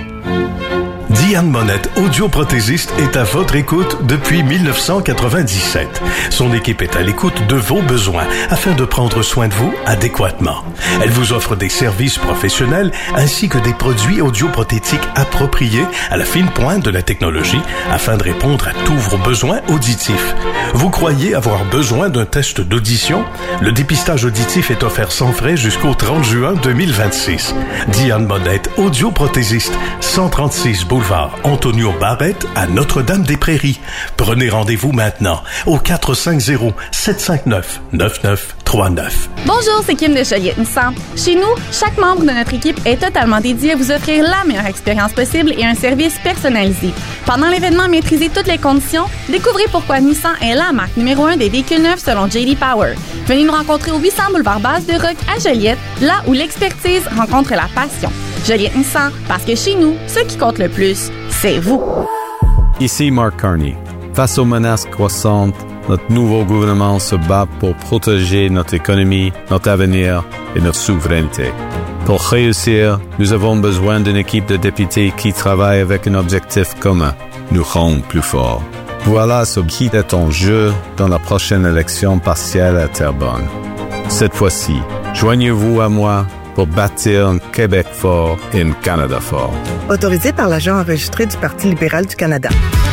Diane Monette, audioprothésiste, est à votre écoute depuis dix-neuf cent quatre-vingt-dix-sept. Son équipe est à l'écoute de vos besoins afin de prendre soin de vous adéquatement. Elle vous offre des services professionnels ainsi que des produits audioprothétiques appropriés à la fine pointe de la technologie afin de répondre à tous vos besoins auditifs. Vous croyez avoir besoin d'un test d'audition? Le dépistage auditif est offert sans frais jusqu'au trente juin deux mille vingt-six. Diane Monette, audioprothésiste, cent trente-six boulevard Antonio Barrette à Notre-Dame-des-Prairies. Prenez rendez-vous maintenant au quatre cinq zéro sept cinq neuf neuf neuf trois neuf. Bonjour, c'est Kim de Joliette Nissan. Chez nous, chaque membre de notre équipe est totalement dédié à vous offrir la meilleure expérience possible et un service personnalisé. Pendant l'événement Maîtrisez toutes les conditions, découvrez pourquoi Nissan est la marque numéro un des véhicules neufs selon J D Power. Venez nous rencontrer au huit cents boulevard Base de Roc à Joliette, là où l'expertise rencontre la passion. Joliette Nissan, parce que chez nous, ce qui compte le plus, c'est vous. Ici Mark Carney. Face aux menaces croissantes, notre nouveau gouvernement se bat pour protéger notre économie, notre avenir et notre souveraineté. Pour réussir, nous avons besoin d'une équipe de députés qui travaille avec un objectif commun, nous rendre plus forts. Voilà ce qui est en jeu dans la prochaine élection partielle à Terrebonne. Cette fois-ci, joignez-vous à moi pour bâtir un Québec fort et un Canada fort. Autorisé par l'agent enregistré du Parti libéral du Canada.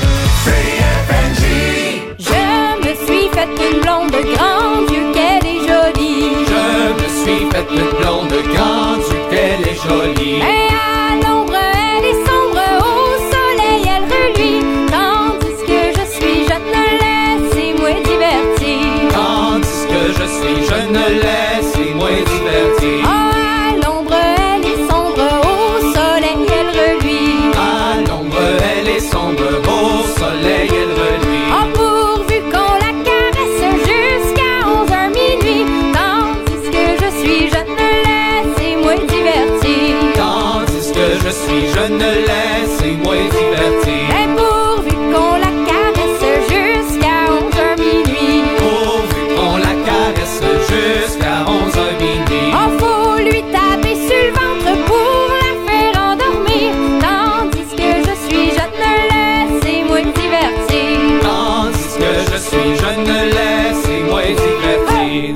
Je me suis faite une blonde de grand Dieu qu'elle est jolie. Je me suis faite une blonde de grand Dieu qu'elle est jolie. Et à l'ombre elle est sombre, au soleil elle reluit. Tandis que je suis jeune, laissez-moi divertir. Tandis que je suis jeune, laissez-moi divertir. À l'ombre elle est sombre, au soleil elle reluit. À l'ombre elle est sombre, au soleil elle reluit. Oh, pourvu qu'on la caresse jusqu'à onze heures minuit. Tandis que je suis jeune, laissez-moi divertir. Tandis que je suis jeune, laissez-moi divertir. Et pourvu qu'on la caresse jusqu'à onze heures minuit. Pourvu qu'on la caresse jusqu'à onze heures minuit. Oh, faut lui taper sur le ventre pour la faire endormir. Tandis que je suis jeune, laissez-moi divertir. Tandis que je suis jeune, laissez-moi divertir.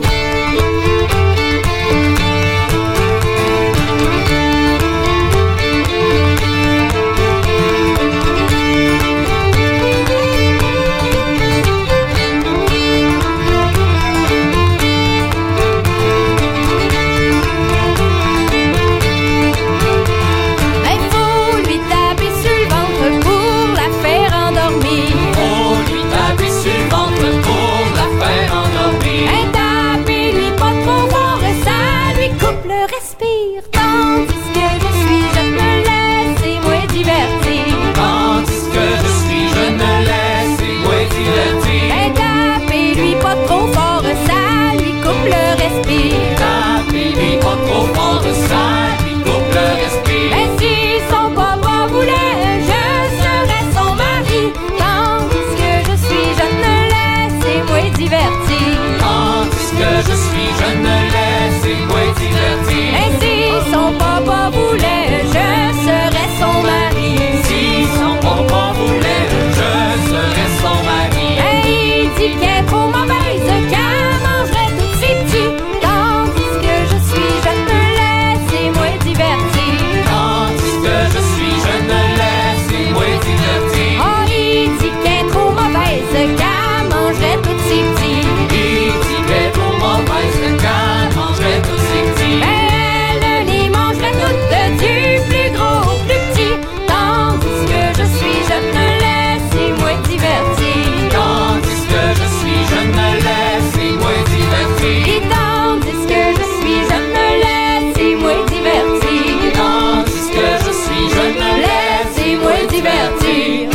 Il faut lui taper sur le ventre pour la faire endormir. Faut lui taper sur le ventre pour la faire endormir. Et tapez-lui pas trop fort, ça lui coupe le respire. Tandis que je suis jeune, laissez-moi divertir. Tandis que je suis jeune, laissez-moi divertir. Et tapez-lui pas trop fort, ça lui coupe le respire. Tapez-lui pas trop fort, ça lui coupe le respire. Et si son papa voulait, je serais son mari. Tandis que je suis jeune, laissez-moi divertir. Tandis que je suis jeune, laissez-moi divertir. Et si son papa voulait, je serais son mari. Si son papa voulait, je serais son mari. Et il dit qu'elle est trop mauvaise, qu'elle mangerait tous ses petits. Tandis que je suis jeune, laissez-moi divertir. Tandis que je suis jeune, laissez-moi divertir. Oh, il dit qu'elle est trop mauvaise, qu'elle mangerait tous ses petits. Il dit qu'elle est trop mauvaise, qu'elle mangerait tous ses petits. Elle les mangerait toutes, du plus gros au plus petit. Tandis que je suis jeune, laissez-moi divertir. Tandis que je suis jeune, laissez-moi divertir. Et tandis que je suis jeune, laissez-moi divertir. Tandis que je suis jeune, Laissez-moi divertir.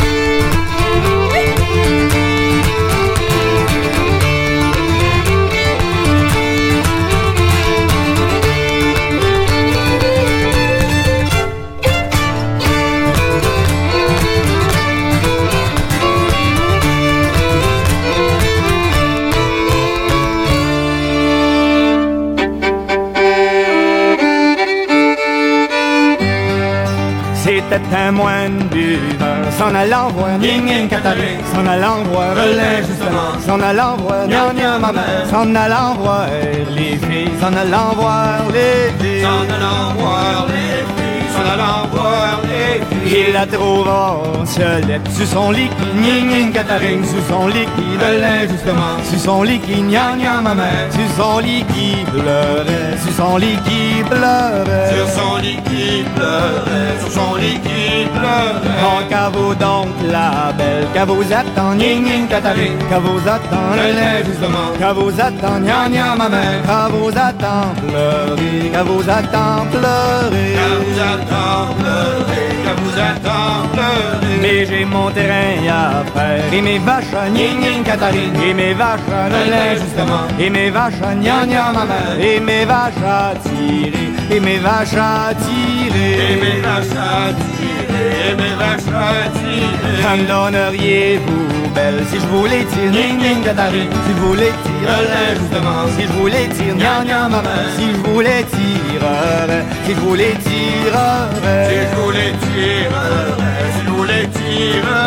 C'était un moine buveur, s'en allant voir Ning Ning Catherine, s'en allant voir Relais justement, s'en allant voir Nya Nya ma mère, s'en allant voir les filles, s'en allant voir les filles, s'en allant voir les filles, s'en allant voir les filles. Il la trouva seulette sur son lit, Ning Ning Catherine, sur son lit qui Relais justement, sur son lit qui Nya Nya ma mère, sur son lit qui pleurait, sur son lit qui pleurait, Sur son lit qui pleurait, sur son lit qui pleurait. Oh, qu'à vous donc la belle, qu'à vous attend, Ning Ning Catherine, qu'à vous attend le lait justement, qu'à vous attend, Nya Nya ma mère, qu'à vous attend pleurer, qu'à vous attend pleurer, Qu'à vous attend pleurer, qu'à vous attend pleurer. Mais j'ai mon terrain à faire, et mes vaches à Ning Ning Catherine, et mes vaches à le lait justement, et mes vaches à Nya Nya ma mère, et mes vaches à tirer, et mes vaches à tirer, Et mes vaches à tirer, et mes vaches à tirer. Que me donneriez-vous, belle, si je voulais tirer, Ning Ning Catherine, si je voulais tirer, justement, si je voulais tirer, Nya Nya ma mère, si je voulais tirer, si je voulais tirer, Si je voulais tirer, si je voulais tirer.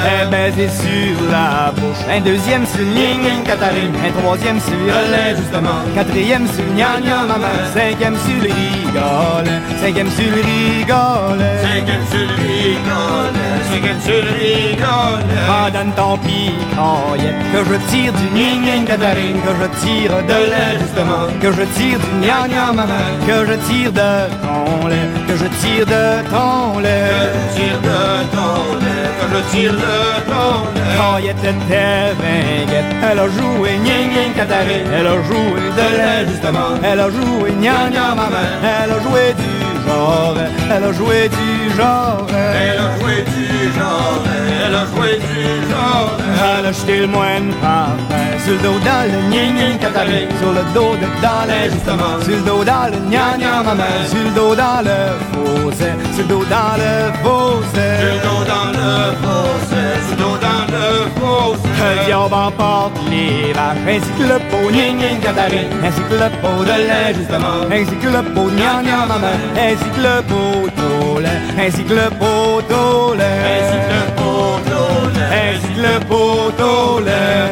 Un baiser sur la bouche, un deuxième sur le ning ning Catherine, un troisième sur le relais justement, quatrième sur le gna gna maman, cinquième sur le rigole, cinquième sur le rigole, cinquième sur le rigole, cinquième sur le rigole. Ah, donne ton picaille, que je tire du ning ning Catherine, que je tire de lait justement, que je tire du gna gna maman, que je tire de ton lait, que je tire de ton lait, que je tire de ton lait, que je tire de ton lait. Quand il était vinguette, elle a joué gna gna Catherine, elle a joué de lait justement, elle a joué gna gna maman, elle a joué du genre, elle a joué du genre, elle a joué du genre, elle a joué du genre. Elle a jeté le moine parfait sur le dos dans le gna gna Catherine, sur le dos de dans le justement, sur le dos dans le gna gna maman, sur le dos dans le fossé, sur le dos dans le fossé, sur le dos dans le fossé, sur le dos dans le fossé. Le diable emporte les vaches, ainsi que le pot gna gna Catherine, ainsi que le pot de lait justement, ainsi que le pot gna gna maman, ainsi que le pot au lait, ainsi que le pot au lait, ainsi que le pot au lait, ainsi que le pot au lait.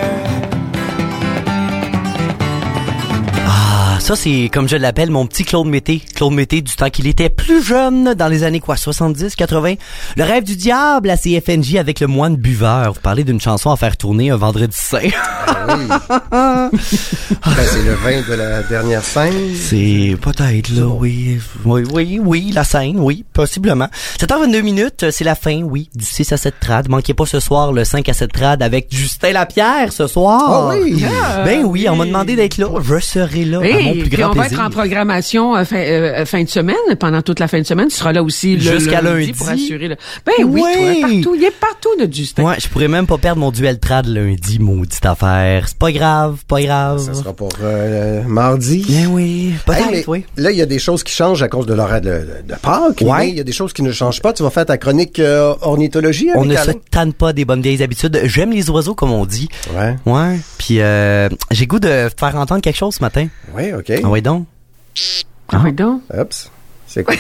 Ça, c'est, comme je l'appelle, mon petit Claude Mété. Claude Mété du temps qu'il était plus jeune, dans les années quoi, soixante-dix, quatre-vingts. Le rêve du diable à C F N J avec le moine buveur. Vous parlez d'une chanson à faire tourner un vendredi saint. Ah oui. Ben, c'est le vin de la dernière scène. C'est peut-être, là, oui. Oui, oui, oui, la scène, oui, possiblement. sept heures vingt-deux minutes, c'est la fin, oui, du six à sept trad. Manquez pas ce soir le cinq à sept trad avec Justin Lapierre ce soir. Oh oui. Yeah. Ben oui, on m'a demandé d'être là. Je serai là. Hey. Plus puis grand on va plaisir. être en programmation euh, fin, euh, fin de semaine, pendant toute la fin de semaine. Tu seras là aussi le jusqu'à lundi, lundi pour assurer le... Ben oui, ouais. toi, partout. Il est partout, notre Justin. Ouais, je pourrais même pas perdre mon duel trad lundi, maudite affaire. C'est pas grave, pas grave. Ça sera pour euh, mardi. Bien oui, peut-être, hey, oui. Là, il y a des choses qui changent à cause de l'horaire de, de Pâques. Ouais. Mais il y a des choses qui ne changent pas. Tu vas faire ta chronique euh, ornithologie avec On ne Alain? se tanne pas des bonnes vieilles habitudes. J'aime les oiseaux, comme on dit. Ouais. Ouais. Puis euh, j'ai goût de faire entendre quelque chose ce matin. Oui, OK. Ah oui donc. Ah oui donc. Oups. C'est quoi?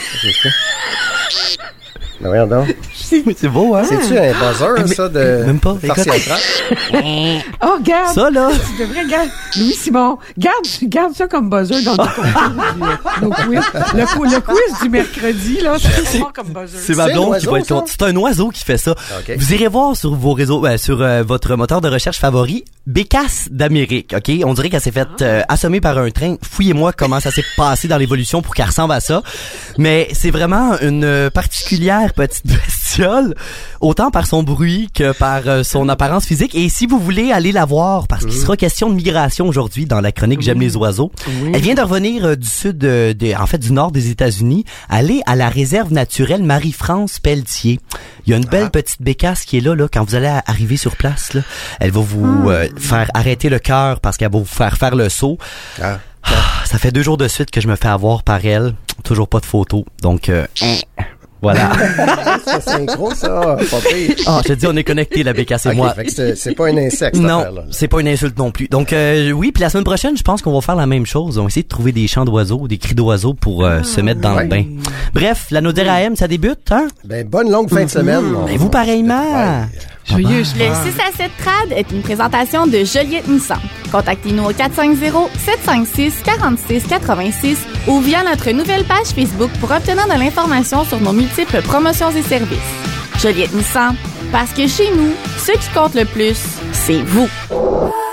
Ben voyons donc. C'est beau, hein? C'est-tu un buzzer, ça, de... Même pas. Farci à trappe? Oh, regarde. Ça, là. Tu devrais, garde, Louis-Simon, garde, garde ça comme buzzer dans nos quiz. Le, quiz. Le quiz du mercredi, là, c'est fort comme buzzer. C'est ma blonde qui va être contente. C'est un oiseau qui fait ça. Okay. Vous irez voir sur vos réseaux, euh, sur euh, votre moteur de recherche favori, Bécasse d'Amérique, OK? On dirait qu'elle s'est faite euh, assommer par un train. Fouillez-moi comment ça s'est passé dans l'évolution pour qu'elle ressemble à ça. Mais c'est vraiment une particulière petite bestiole, autant par son bruit que par euh, son apparence physique. Et si vous voulez aller la voir, parce qu'il sera question de migration aujourd'hui dans la chronique J'aime les oiseaux, Oui. elle vient de revenir euh, du sud, euh, des, en fait du nord des États-Unis, aller à la réserve naturelle Marie-France Pelletier. Il y a une belle petite bécasse qui est là, là, quand vous allez arriver sur place, là. Elle va vous euh, faire arrêter le cœur parce qu'elle va vous faire faire le saut. Ah. Ah, ça fait deux jours de suite que je me fais avoir par elle. Toujours pas de photo. Donc, euh, voilà. C'est synchro, ça. Pas pire. Ah, je te dis, on est connectés, la bécasse et Ok, moi. fait que c'est, c'est pas un insecte, cette Non, affaire-là. c'est pas une insulte non plus. Donc, euh, oui, puis la semaine prochaine, je pense qu'on va faire la même chose. On va essayer de trouver des chants d'oiseaux, des cris d'oiseaux pour euh, se mettre dans ouais. le bain. Bref, la Nodère A M, ça débute, hein? Ben, bonne longue fin de semaine. Et vous, pareillement. Joyeux. Le six à sept Trad est une présentation de Joliette Nissan. Contactez-nous au quatre cinq zéro, sept cinq six, quatre six quatre six ou via notre nouvelle page Facebook pour obtenir de l'information sur nos multiples promotions et services. Joliette Nissan, parce que chez nous, ce qui compte le plus, c'est vous.